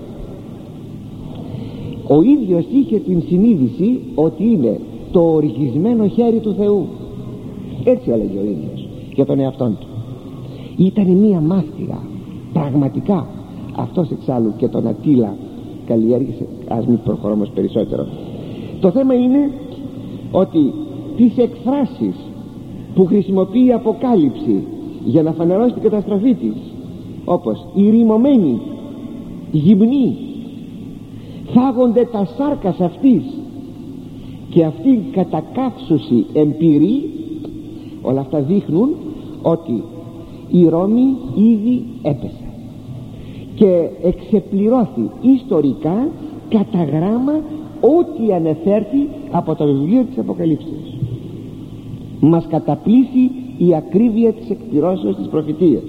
Ο ίδιος είχε την συνείδηση ότι είναι το οργισμένο χέρι του Θεού. Έτσι έλεγε ο ίδιος για τον εαυτόν του. Ήταν μία μάστιγα πραγματικά. Αυτός εξάλλου και τον Ατήλα καλλιέργησε. Ας μην προχωρώ όμως περισσότερο. Το θέμα είναι ότι τις εκφράσεις που χρησιμοποιεί η Αποκάλυψη για να φανερώσει την καταστροφή της, όπως οι ρημωμένοι, γυμνοί, φάγονται τα σάρκας αυτής και αυτή κατακάψωση εμπειρή, όλα αυτά δείχνουν ότι η Ρώμη ήδη έπεσε και εξεπληρώθη ιστορικά κατά γράμμα ό,τι ανεφέρθη από το βιβλίο της Αποκαλύψεως. Μας καταπλήσει η ακρίβεια της εκπληρώσεως της προφητείας.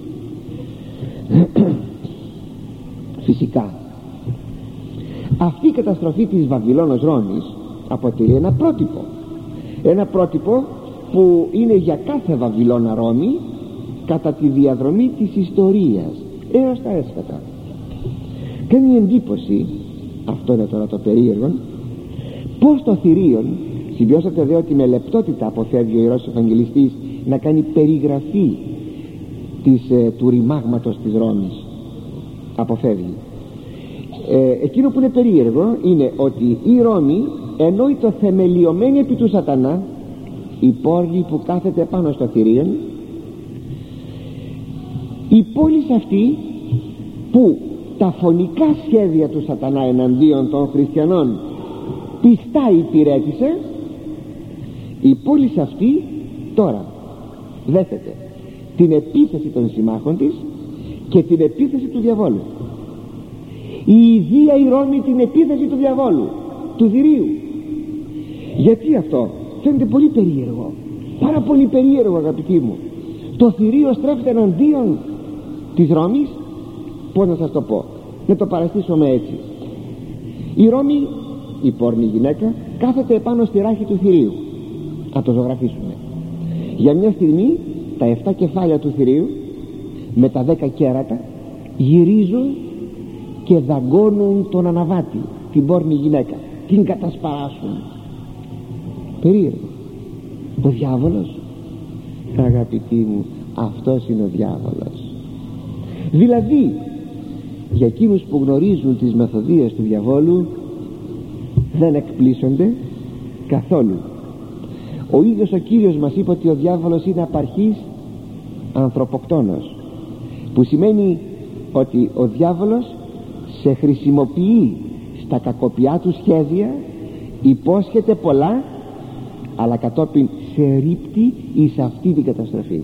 Φυσικά αυτή η καταστροφή της Βαβυλώνος Ρώμης αποτελεί ένα πρότυπο που είναι για κάθε Βαβυλώνα Ρώμη κατά τη διαδρομή της ιστορίας έως τα έσχατα. Κάνει εντύπωση, αυτό είναι τώρα το περίεργο, πως το θηρίον, σημειώσατε δε ότι με λεπτότητα αποφεύγει ο Ιερός Ευαγγελιστής να κάνει περιγραφή του ρημάγματος της Ρώμης, αποφεύγει. Εκείνο που είναι περίεργο είναι ότι η Ρώμη, ενώ το θεμελιωμένη επί του σατανά, η πόλη που κάθεται πάνω στο θηρίον, η πόλη αυτή που τα φωνικά σχέδια του σατανά εναντίον των χριστιανών πιστά υπηρέτησε, η πόλη αυτή τώρα δέχεται την επίθεση των συμμάχων της και την επίθεση του διαβόλου. Η ίδια η Ρώμη την επίθεση του διαβόλου, του θηρίου. Γιατί αυτό φαίνεται πολύ περίεργο, πάρα πολύ περίεργο, αγαπητοί μου. Το θηρίο στρέφεται εναντίον της Ρώμης. Πώς να σας το πω, να το παραστήσουμε έτσι. Η Ρώμη, η πόρνη γυναίκα, κάθεται επάνω στη ράχη του θηρίου. Να το ζωγραφίσουμε. Για μια στιγμή τα 7 κεφάλια του θηρίου με τα 10 κέρατα γυρίζουν και δαγκώνουν τον αναβάτη, την πόρνη γυναίκα, την κατασπαράσουν. Περίεργο. Ο διάβολος, αγαπητοί μου, αυτός είναι ο διάβολος. Δηλαδή για εκείνους που γνωρίζουν τις μεθοδίες του διαβόλου δεν εκπλήσονται καθόλου. Ο ίδιος ο Κύριος μας είπε ότι ο διάβολος είναι απαρχής ανθρωποκτόνος, που σημαίνει ότι ο διάβολος σε χρησιμοποιεί στα κακοπιά του σχέδια, υπόσχεται πολλά, αλλά κατόπιν σε ρίπτει εις αυτή την καταστροφή.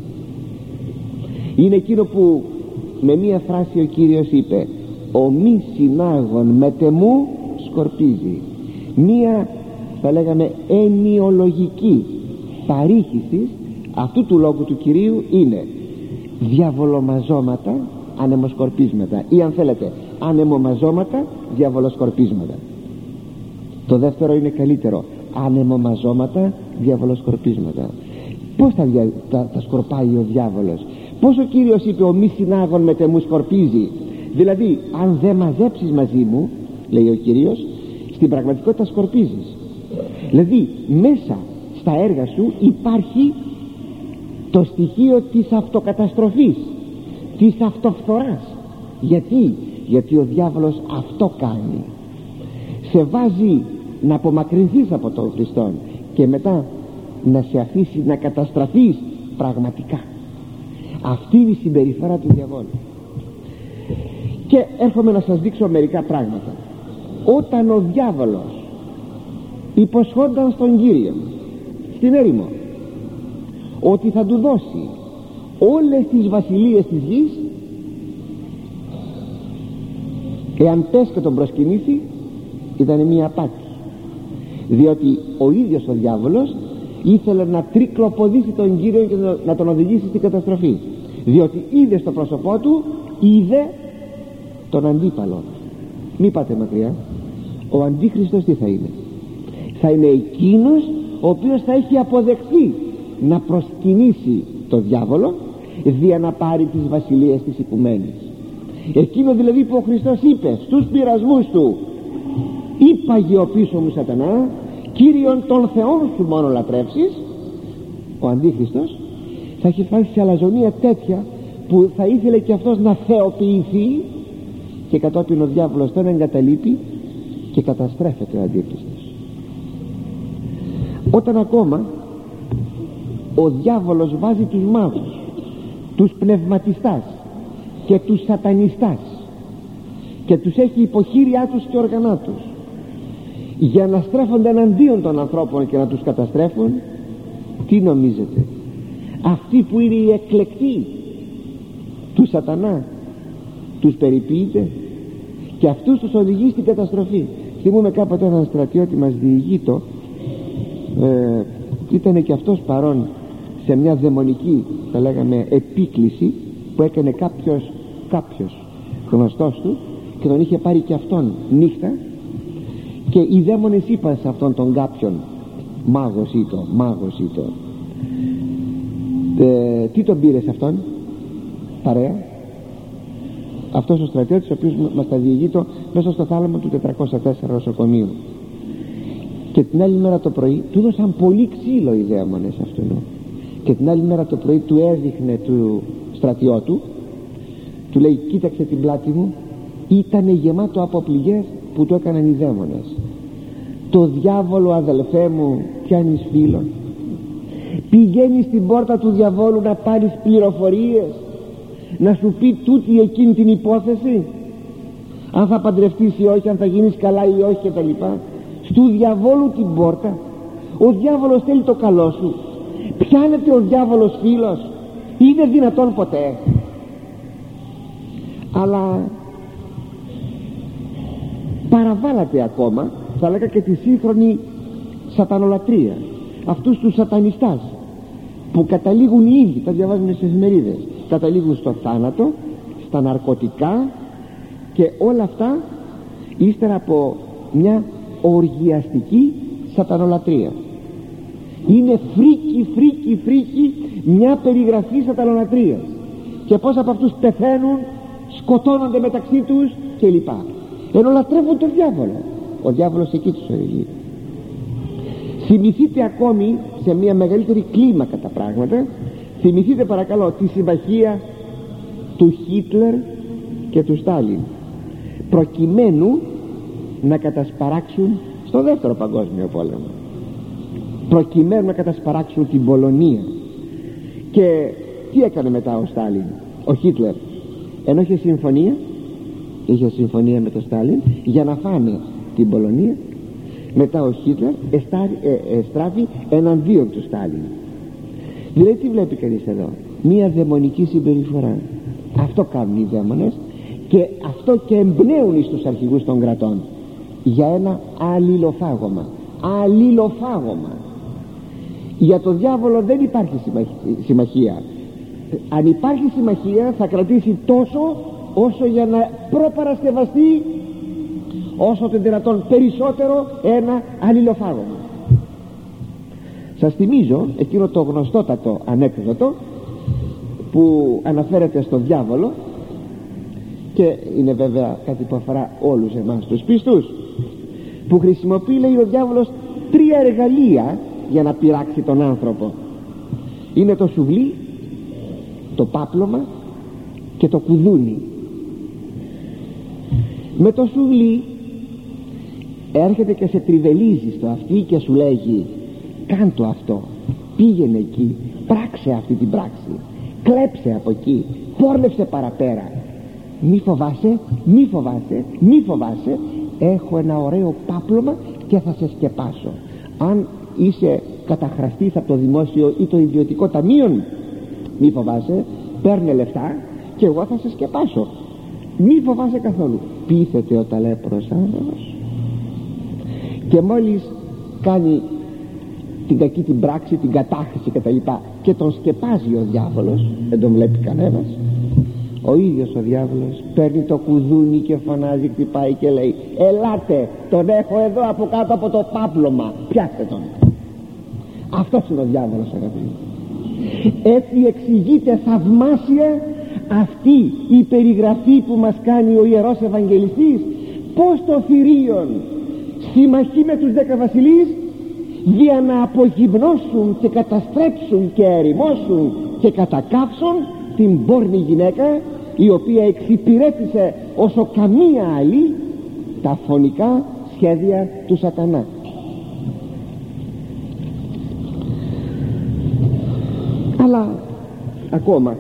Είναι εκείνο που με μία φράση ο Κύριος είπε: ο μη συνάγων μετεμού σκορπίζει. Μία, θα λέγαμε, ενιολογική παρήχηση αυτού του λόγου του Κυρίου είναι διαβολομαζώματα, ανεμοσκορπίσματα, ή αν θέλετε ανεμομαζώματα, διαβολοσκορπίσματα. Το δεύτερο είναι καλύτερο, ανεμομαζώματα, διαβολοσκορπίσματα. Πώς τα σκορπάει ο διάβολος? Πώς ο Κύριος είπε ο μη συνάγων μετεμού σκορπίζει? Δηλαδή αν δεν μαζέψεις μαζί μου, λέει ο Κύριος, στην πραγματικότητα σκορπίζεις. Δηλαδή μέσα στα έργα σου υπάρχει το στοιχείο της αυτοκαταστροφής, της αυτοφθοράς. Γιατί ο διάβολος αυτό κάνει. Σε βάζει να απομακρυνθείς από τον Χριστόν και μετά να σε αφήσει να καταστραφείς πραγματικά. Αυτή είναι η συμπεριφορά του διαβόλου. Και έρχομαι να σας δείξω μερικά πράγματα. Όταν ο διάβολος υποσχόταν στον Κύριο στην έρημο ότι θα του δώσει όλες τις βασιλείες της γης, εάν πες και τον προσκυνήσει, ήταν μια απάτη. διότι ο ίδιος ο διάβολος ήθελε να τρικλοποδήσει τον Κύριο και να τον οδηγήσει στην καταστροφή, διότι είδε στο πρόσωπό του, είδε τον αντίπαλο. Μη πάτε μακριά. Ο Αντίχριστος τι θα είναι? Θα είναι εκείνος ο οποίος θα έχει αποδεχθεί να προσκυνήσει το διάβολο δια να πάρει τις βασιλείες της οικουμένης. Εκείνο δηλαδή που ο Χριστός είπε στους πειρασμούς του, είπαγε ο πίσω μου Σατανά, Κύριον των Θεών σου μόνο λατρεύσεις. Ο Αντίχριστος θα έχει φτάσει σε αλαζονία τέτοια που θα ήθελε και αυτός να θεοποιηθεί, και κατόπιν ο διάβολος τον εγκαταλείπει και καταστρέφεται ο Αντίχριστος. Όταν ακόμα ο διάβολος βάζει τους μάγους, τους πνευματιστάς και τους σατανιστάς και τους έχει υποχείριά τους και όργανά τους για να στρέφονται εναντίον των ανθρώπων και να τους καταστρέφουν, τι νομίζετε? Αυτοί που είναι οι εκλεκτοί του Σατανά τους περιποιείται και αυτούς τους οδηγεί στην καταστροφή. Θυμούμε κάποτε έναν στρατιώτη μας διηγήτο, ήταν και αυτός παρόν σε μια δαιμονική, θα λέγαμε, επίκληση που έκανε κάποιος γνωστός του και τον είχε πάρει και αυτόν νύχτα, και οι δαίμονες είπαν σε αυτόν τον κάποιον, μάγος ή το τι τον πήρε σε αυτόν παρέα? Αυτός ο στρατιώτης ο οποίος μας τα διηγείτο μέσα στο θάλαμο του 404 νοσοκομείου. Και την άλλη μέρα το πρωί του δώσαν πολύ ξύλο οι δαίμονες αυτού, και την άλλη μέρα το πρωί του έδειχνε του στρατιώτου, του λέει, κοίταξε την πλάτη μου, ήταν γεμάτο από πληγές που του έκαναν οι δαίμονες. Το διάβολο, αδελφέ μου, πιάνεις φίλο? Πηγαίνεις στην πόρτα του διαβόλου να πάρεις πληροφορίες, να σου πει τούτη εκείνη την υπόθεση, αν θα παντρευτείς ή όχι, αν θα γίνεις καλά ή όχι κτλ. Στου διαβόλου την πόρτα. Ο διάβολος θέλει το καλό σου. Πιάνεται ο διάβολος φίλος? Είναι δυνατόν ποτέ? Αλλά παραβάλατε ακόμα, θα λέγα, και τη σύγχρονη σατανολατρία, αυτούς τους σατανιστάς που καταλήγουν ήδη, τα διαβάζουμε στις εφημερίδες, καταλήγουν στο θάνατο, στα ναρκωτικά και όλα αυτά ύστερα από μια οργιαστική σατανολατρία. Είναι φρίκι μια περιγραφή σατανολατρίας, και πως από αυτούς πεθαίνουν, σκοτώνονται μεταξύ τους κλπ. Ενώ λατρεύουν τον διάβολο. Ο διάβολος εκεί τους οδηγεί. Θυμηθείτε ακόμη σε μια μεγαλύτερη κλίμακα τα πράγματα. Θυμηθείτε παρακαλώ τη συμμαχία του Χίτλερ και του Στάλιν, προκειμένου να κατασπαράξουν στο δεύτερο παγκόσμιο πόλεμο, προκειμένου να κατασπαράξουν την Πολωνία. Και τι έκανε μετά ο Στάλιν, ο Χίτλερ? Ενώ είχε συμφωνία με τον Στάλιν για να φάνε την Πολωνία, μετά ο Χίτλερ εστράφει εναντίον του Στάλιν. Δηλαδή τι βλέπει κανείς εδώ? Μία δαιμονική συμπεριφορά. Αυτό κάνουν οι δαίμονες, και αυτό και εμπνέουν στους αρχηγούς των κρατών για ένα αλληλοφάγωμα. Για το διάβολο δεν υπάρχει συμμαχία. Αν υπάρχει συμμαχία θα κρατήσει τόσο όσο για να προπαρασκευαστεί όσο το δυνατόν περισσότερο ένα αλληλοφάγωμα. Σας θυμίζω εκείνο το γνωστότατο ανέκδοτο που αναφέρεται στο διάβολο, και είναι βέβαια κάτι που αφορά όλους εμάς τους πιστούς, που χρησιμοποιεί, λέει, ο διάβολος 3 εργαλεία για να πειράξει τον άνθρωπο. Είναι το σουβλί, το πάπλωμα και το κουδούνι. Με το σουβλί έρχεται και σε τριβελίζει στο αυτί και σου λέγει, κάντο αυτό, πήγαινε εκεί, πράξε αυτή την πράξη, κλέψε από εκεί, πόρνευσε παραπέρα. Μη φοβάσαι, έχω ένα ωραίο πάπλωμα και θα σε σκεπάσω. Αν είσαι καταχραστής από το δημόσιο ή το ιδιωτικό ταμείο, μη φοβάσαι, παίρνε λεφτά και εγώ θα σε σκεπάσω. Μη φοβάσαι καθόλου. Πείθεται ο ταλέπορος άνθρωπος, και μόλις κάνει την κακή την πράξη, την κατάχρηση κτλ, και τον σκεπάζει ο διάβολος, δεν τον βλέπει κανένας, ο ίδιος ο διάβολος παίρνει το κουδούνι και φωνάζει, χτυπάει και λέει: ελάτε, τον έχω εδώ από κάτω από το πάπλωμα, πιάστε τον. Αυτός είναι ο διάβολος, αγαπητοί. Έτσι εξηγείται θαυμάσια αυτή η περιγραφή που μας κάνει ο Ιερός Ευαγγελιστής, πως το θηρίον συμμαχεί με τους 10 βασιλείς για να απογυμνώσουν και καταστρέψουν και ερημώσουν και κατακάψουν την πόρνη γυναίκα, η οποία εξυπηρέτησε όσο καμία άλλη τα φωνικά σχέδια του σατανά. Αλλά ακόμα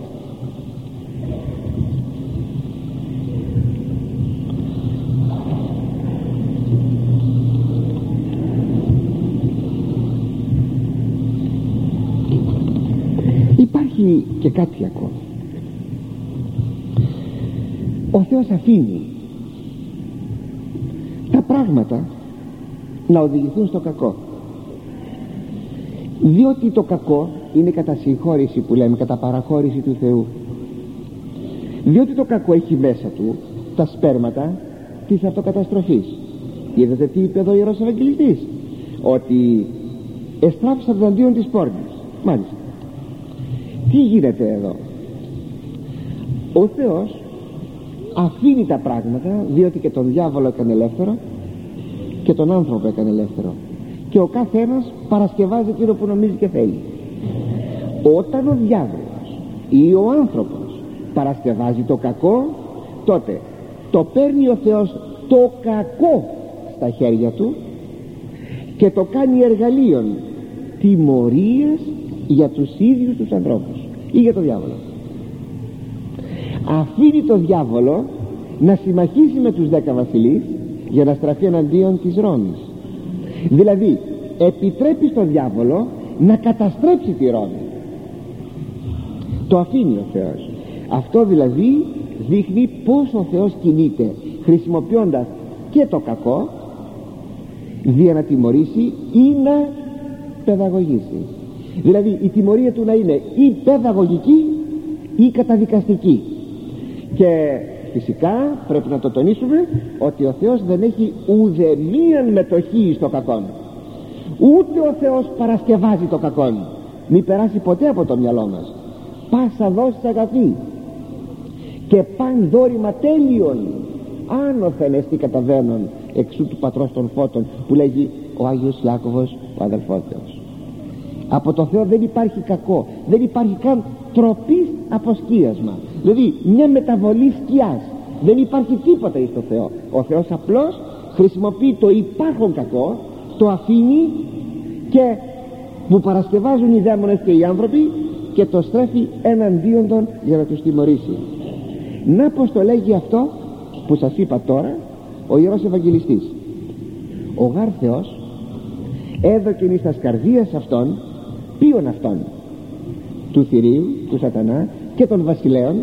υπάρχει και κάτι ακόμα. Ο Θεός αφήνει τα πράγματα να οδηγηθούν στο κακό, διότι το κακό είναι κατά συγχώρηση, που λέμε, κατά παραχώρηση του Θεού, διότι το κακό έχει μέσα του τα σπέρματα της αυτοκαταστροφής. Είδατε τι είπε εδώ ο Ιερός Ευαγγελιστής? Ότι εστράφησαν εναντίον της πόρνης. Μάλιστα, τι γίνεται εδώ? Ο Θεός αφήνει τα πράγματα, διότι και τον διάβολο έκανε ελεύθερο και τον άνθρωπο έκανε ελεύθερο, και ο κάθε ένας παρασκευάζει εκείνο που νομίζει και θέλει. Όταν ο διάβολος ή ο άνθρωπος παρασκευάζει το κακό, τότε το παίρνει ο Θεός το κακό στα χέρια του και το κάνει εργαλείον τιμωρίας για τους ίδιους τους ανθρώπους ή για τον διάβολο. Αφήνει τον διάβολο να συμμαχίσει με τους 10 βασιλείς για να στραφεί εναντίον της Ρώμης. Δηλαδή επιτρέπει στον διάβολο να καταστρέψει τη Ρώμη. Το αφήνει ο Θεός. Αυτό δηλαδή δείχνει πως ο Θεός κινείται, χρησιμοποιώντας και το κακό για να τιμωρήσει ή να παιδαγωγήσει. Δηλαδή η τιμωρία του να είναι ή παιδαγωγική ή καταδικαστική. Και φυσικά πρέπει να το τονίσουμε ότι ο Θεός δεν έχει ουδεμίαν μετοχή στο κακό, ούτε ο Θεός παρασκευάζει το κακό. Μη περάσει ποτέ από το μυαλό μας. Πάσα δόση αγαθή και παν δόρημα τέλειον άνωθεν εστί καταβαίνον εξού του πατρός των φώτων, που λέγει ο Άγιος Ιάκωβος, ο αδελφός Θεός. Από το Θεό δεν υπάρχει κακό, δεν υπάρχει καν τροπής από σκίασμα, δηλαδή μια μεταβολή σκιάς. Δεν υπάρχει τίποτα εις το Θεό. Ο Θεός απλώς χρησιμοποιεί το υπάρχον κακό, το αφήνει, και που παρασκευάζουν οι δαίμονες και οι άνθρωποι, και το στρέφει εναντίον των για να τους τιμωρήσει. Να πως το λέγει αυτό που σας είπα τώρα ο Ιερός Ευαγγελιστής: ο γάρ Θεός έδωκεν εις τας καρδίας αυτών, ποιον αυτών, του θηρίου, του σατανά και των βασιλέων,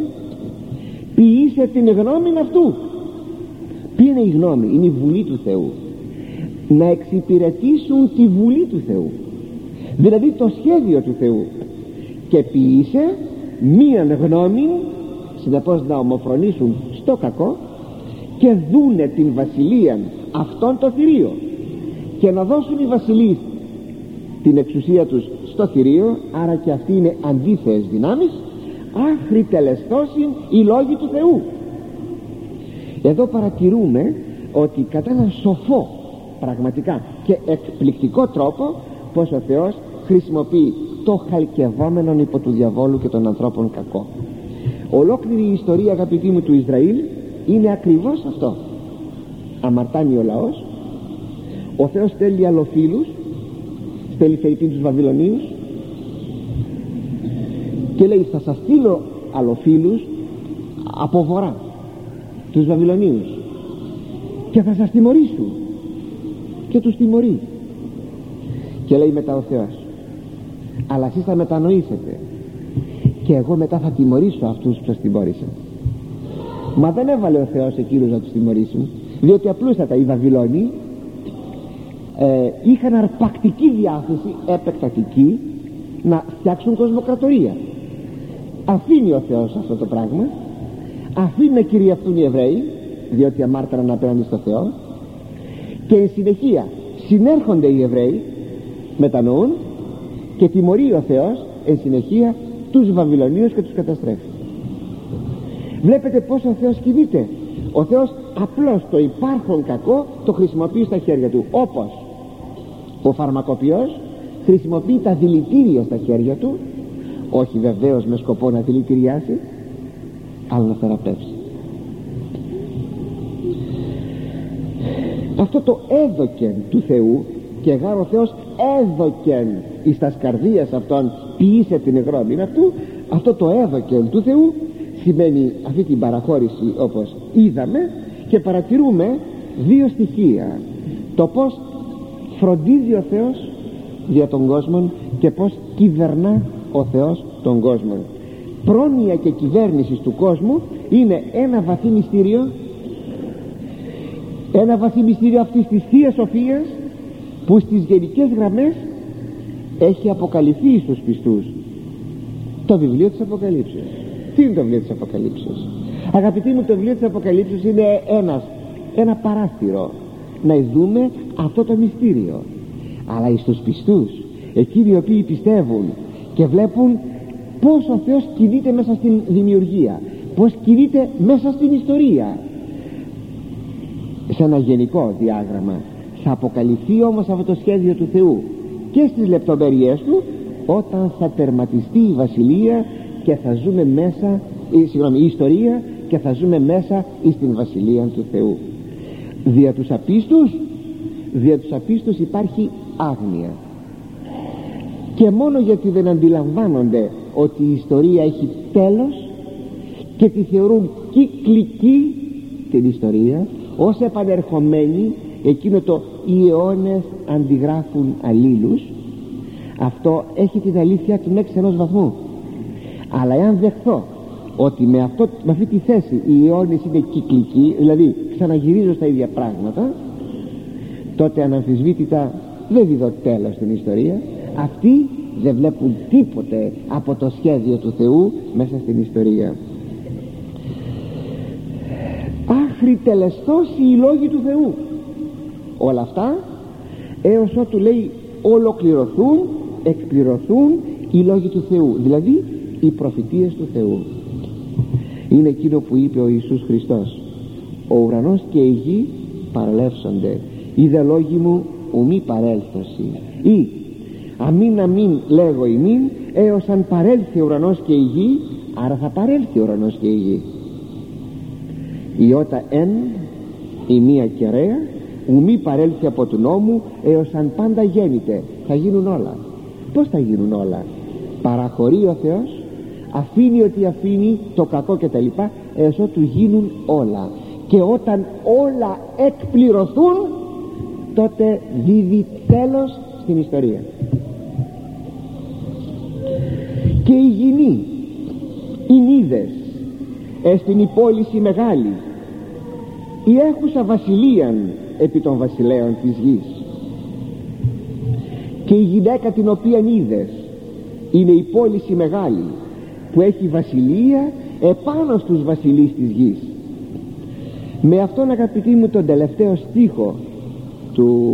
ποιήσε την γνώμη αυτού. Ποια είναι η γνώμη? Είναι η βουλή του Θεού. Να εξυπηρετήσουν τη βουλή του Θεού, δηλαδή το σχέδιο του Θεού, και ποιήσε μίαν γνώμη, συνεπώς να ομοφρονήσουν στο κακό και δούνε την βασιλεία αυτών το θηρίο, και να δώσουν οι βασιλείς την εξουσία τους στο θηρίο. Άρα και αυτοί είναι αντίθεες δυνάμεις, άχρη τελεστώσιν οι λόγοι του Θεού. Εδώ παρατηρούμε ότι κατά έναν σοφό, πραγματικά και εκπληκτικό τρόπο, πως ο Θεός χρησιμοποιεί το χαλκευόμενο υπό του διαβόλου και των ανθρώπων κακό. Ολόκληρη η ιστορία, αγαπητοί μου, του Ισραήλ είναι ακριβώς αυτό. Αμαρτάνει ο λαός, ο Θεός στέλνει αλλοφύλους, στέλνει φερειπίν τους Βαβυλωνίους και λέει: θα σας στείλω αλλοφύλους από βορρά, τους Βαβυλωνίους, και θα σας τιμωρήσουν. Και τους τιμωρεί. Και λέει μετά ο Θεός: αλλά εσείς θα μετανοήσετε και εγώ μετά θα τιμωρήσω αυτούς που σας τιμώρησαν. Μα δεν έβαλε ο Θεός εκείνους να τους τιμωρήσουν, διότι απλούστατα οι Βαβυλώνοι είχαν αρπακτική διάθεση, επεκτατική, να φτιάξουν κοσμοκρατορία. Αφήνει ο Θεός αυτό το πράγμα, αφήνει να κυριευτούν οι Εβραίοι, διότι αμάρταραν απέναντι στο Θεό, και εν συνεχεία συνέρχονται οι Εβραίοι, μετανοούν και τιμωρεί ο Θεός εν συνεχεία τους Βαβυλωνίους και τους καταστρέφει. Βλέπετε πως ο Θεός κινείται. Ο Θεός απλώς το υπάρχον κακό το χρησιμοποιεί στα χέρια του, όπως ο φαρμακοποιός χρησιμοποιεί τα δηλητήρια στα χέρια του, όχι βεβαίως με σκοπό να δηλητηριάσει, αλλά να θεραπεύσει. Αυτό το έδωκεν του Θεού, και γάρ ο Θεός έδωκεν εις τας καρδίας αυτών ποιήσε την εγγρόμην αυτού, αυτό το έδωκεν του Θεού σημαίνει αυτή την παραχώρηση, όπως είδαμε, και παρατηρούμε δύο στοιχεία: το πως φροντίζει ο Θεός για τον κόσμο και πως κυβερνά ο Θεός τον κόσμο. Πρόνοια και κυβέρνηση του κόσμου είναι ένα βαθύ μυστήριο, ένα βαθύ μυστήριο αυτής της Θείας Σοφίας, που στις γενικές γραμμές έχει αποκαλυφθεί στους πιστούς. Το βιβλίο της Αποκαλύψεως. Τι είναι το βιβλίο της Αποκαλύψεως? Αγαπητοί μου, το βιβλίο της Αποκαλύψεως είναι ένα παράθυρο να δούμε αυτό το μυστήριο. Αλλά στους πιστούς, εκείνοι οι οποίοι πιστεύουν και βλέπουν πως ο Θεός κινείται μέσα στην δημιουργία, πως κινείται μέσα στην ιστορία, σε ένα γενικό διάγραμμα, θα αποκαλυφθεί όμως αυτό το σχέδιο του Θεού και στις λεπτομέρειές του όταν θα τερματιστεί η βασιλεία και θα ζούμε μέσα, η ιστορία, και θα ζούμε μέσα στην βασιλεία του Θεού. Δια τους απίστους υπάρχει άγνοια, και μόνο γιατί δεν αντιλαμβάνονται ότι η ιστορία έχει τέλος και τη θεωρούν κυκλική την ιστορία, ως επανερχομένη, εκείνο το οι αιώνες αντιγράφουν αλλήλους, αυτό έχει την αλήθεια του μέχρι ενός βαθμού. Αλλά εάν δεχθώ ότι με αυτή τη θέση οι αιώνες είναι κυκλικοί, δηλαδή ξαναγυρίζω στα ίδια πράγματα, τότε αναμφισβήτητα δεν δίδω τέλος στην ιστορία. Αυτοί δεν βλέπουν τίποτε από το σχέδιο του Θεού μέσα στην ιστορία. Άχρη τελεστώσει οι λόγοι του Θεού, όλα αυτά έως ότου λέει ολοκληρωθούν, εκπληρωθούν οι λόγοι του Θεού, δηλαδή οι προφητείες του Θεού. Είναι εκείνο που είπε ο Ιησούς Χριστός: ο ουρανός και η γη παρελεύσονται, οι δε λόγοι μου ουμή παρέλθωση, ή αμήν λέγω ημίν, έως αν παρέλθει ο ουρανός και η γη, άρα θα παρέλθει ο ουρανός και η γη. Ιώτα εν η μία κεραία ουμή παρέλθει από του νόμου, έως αν πάντα γέννηται. Θα γίνουν όλα. Πώς θα γίνουν όλα? Παραχωρεί ο Θεός, αφήνει ότι αφήνει το κακό και τα λοιπά, έως ότου γίνουν όλα, και όταν όλα εκπληρωθούν, τότε δίδει τέλος στην ιστορία. Και οι γηνοί, οι νίδες, εστιν η πόληση μεγάλη, η έχουσα βασιλείαν επί των βασιλέων της γης, και η γυναίκα την οποία είδες είναι η πόληση μεγάλη, που έχει βασιλεία επάνω στους βασιλείς της γης. Με αυτόν, αγαπητοί μου, τον τελευταίο στίχο του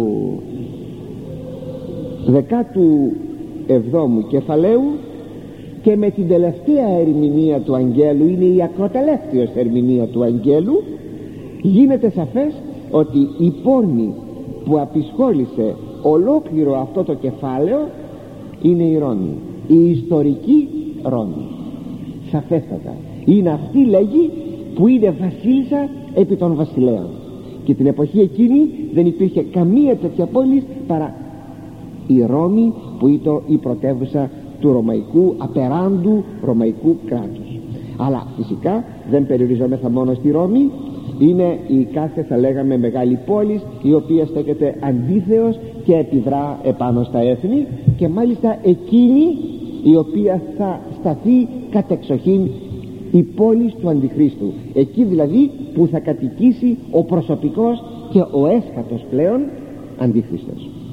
17ου κεφαλαίου, και με την τελευταία ερμηνεία του αγγέλου, είναι η ακροτελεύτιος ερμηνεία του αγγέλου, γίνεται σαφές ότι η πόρνη που απεισχόλησε ολόκληρο αυτό το κεφάλαιο είναι η Ρώμη, η ιστορική Ρώμη. Σαφέστατα είναι αυτή, λέγει, που είναι βασίλισσα επί των βασιλέων, και την εποχή εκείνη δεν υπήρχε καμία τέτοια πόλη παρά η Ρώμη, που ήταν η πρωτεύουσα του ρωμαϊκού, απεράντου ρωμαϊκού κράτους. Αλλά φυσικά δεν περιοριζόμεθα μόνο στη Ρώμη. Είναι η κάθε, θα λέγαμε, μεγάλη πόλη, η οποία στέκεται αντίθεως και επιδρά επάνω στα έθνη, και μάλιστα εκείνη η οποία θα σταθεί κατεξοχήν η πόλη του Αντιχρίστου, εκεί δηλαδή που θα κατοικήσει ο προσωπικός και ο έσχατος πλέον Αντίχριστος.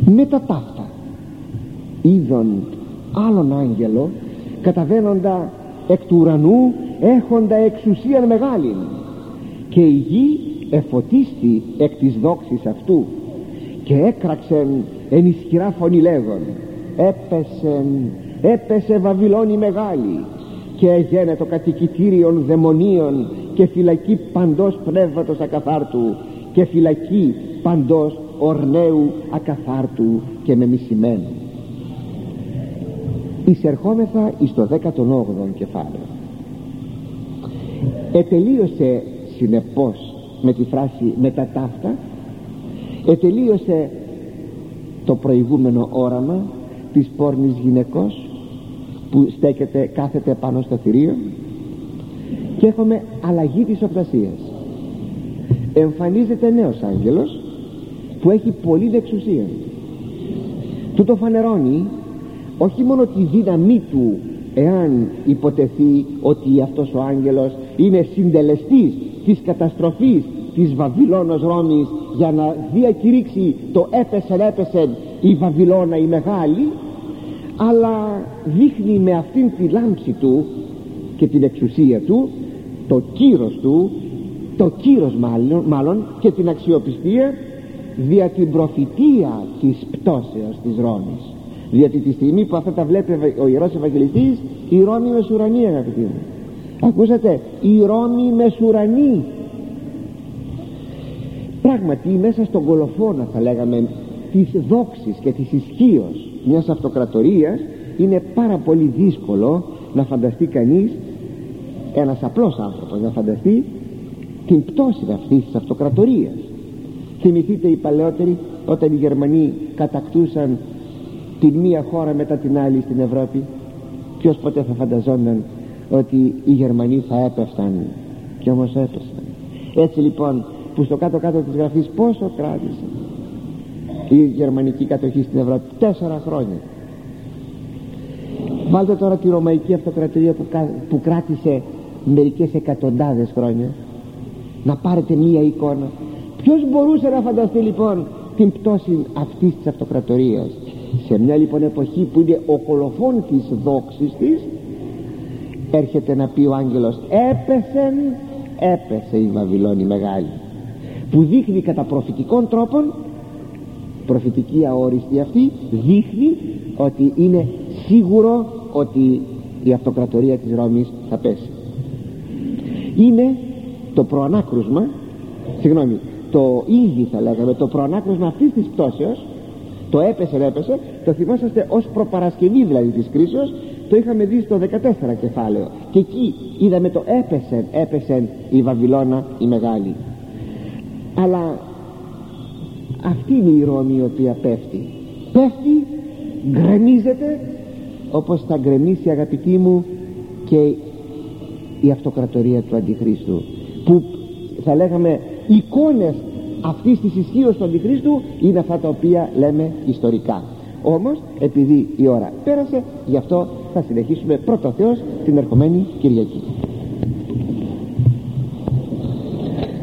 Μετά ταύτα είδον άλλον άγγελο καταβαίνοντα εκ του ουρανού έχοντα εξουσίαν μεγάλην, και η γη εφωτίστη εκ της δόξης αυτού, και έκραξεν εν ισχυρά φωνή λέγον, έπεσε Βαβυλώνη μεγάλη, και εγένε το κατοικητήριον δαιμονίων και φυλακή παντός πνεύματος ακαθάρτου και φυλακή παντός ορναίου ακαθάρτου και μεμισημένου. Εισερχόμεθα εις το 18ο κεφάλαιο. Ετελείωσε συνεπώς με τη φράση μετά ταύτα, ετελείωσε το προηγούμενο όραμα της πόρνης γυναικός που κάθεται πάνω στο θηρίο, και έχουμε αλλαγή της οπτασίας. Εμφανίζεται νέος άγγελος που έχει πολλή εξουσία. Τούτο φανερώνει όχι μόνο τη δύναμή του, εάν υποτεθεί ότι αυτός ο άγγελος είναι συντελεστής της καταστροφής της Βαβυλώνος Ρώμης, για να διακηρύξει το έπεσεν η Βαβυλώνα η μεγάλη, αλλά δείχνει με αυτήν τη λάμψη του και την εξουσία του το κύρος του, το κύρος μάλλον και την αξιοπιστία δια την προφητεία της πτώσεως της Ρώμης. Διότι τη στιγμή που αυτά τα βλέπει ο Ιερός Ευαγγελιστής, η Ρώμη μεσουρανή, αγαπητοί μου. Ακούσατε, η Ρώμη μεσουρανή. Πράγματι μέσα στον κολοφόνα, θα λέγαμε, της δόξης και της ισχύος μιας αυτοκρατορίας, είναι πάρα πολύ δύσκολο να φανταστεί κανείς, ένας απλός άνθρωπος να φανταστεί την πτώση αυτής της αυτοκρατορίας. Θυμηθείτε οι παλαιότεροι, όταν οι Γερμανοί κατακτούσαν την μία χώρα μετά την άλλη στην Ευρώπη, ποιος ποτέ θα φανταζόταν ότι οι Γερμανοί θα έπεφταν? Και όμως έπεσαν. Έτσι λοιπόν, που στο κάτω-κάτω της γραφής πόσο κράτησε η γερμανική κατοχή στην Ευρώπη? 4 χρόνια. Βάλτε τώρα τη Ρωμαϊκή Αυτοκρατορία που κράτησε μερικές εκατοντάδες χρόνια, να πάρετε μία εικόνα. Ποιος μπορούσε να φανταστεί λοιπόν την πτώση αυτής της αυτοκρατορίας σε μια λοιπόν εποχή που είναι ο κολοφόν της δόξης της? Έρχεται να πει ο άγγελος, έπεσε η Βαβυλώνη μεγάλη, που δείχνει κατά προφητικών τρόπων, προφητική αόριστη αυτή, δείχνει ότι είναι σίγουρο ότι η αυτοκρατορία της Ρώμης θα πέσει. Είναι το προανάκρουσμα, το ήδη θα λέγαμε, το προανάκρουσμα αυτής της πτώσεως. Το έπεσε, το θυμόσαστε ως προπαρασκευή δηλαδή της κρίσεως. Το είχαμε δει στο 14 κεφάλαιο, και εκεί είδαμε το έπεσε η Βαβυλώνα η μεγάλη. Αλλά αυτή είναι η Ρώμη η οποία πέφτει, γκρεμίζεται, όπως θα γκρεμίσει, αγαπητοί μου, και η αυτοκρατορία του Αντιχρίστου, που θα λέγαμε εικόνες αυτής της ισχύως του Αντιχρίστου είναι αυτά τα οποία λέμε ιστορικά. Όμως επειδή η ώρα πέρασε, γι' αυτό θα συνεχίσουμε πρώτο Θεός την ερχομένη Κυριακή.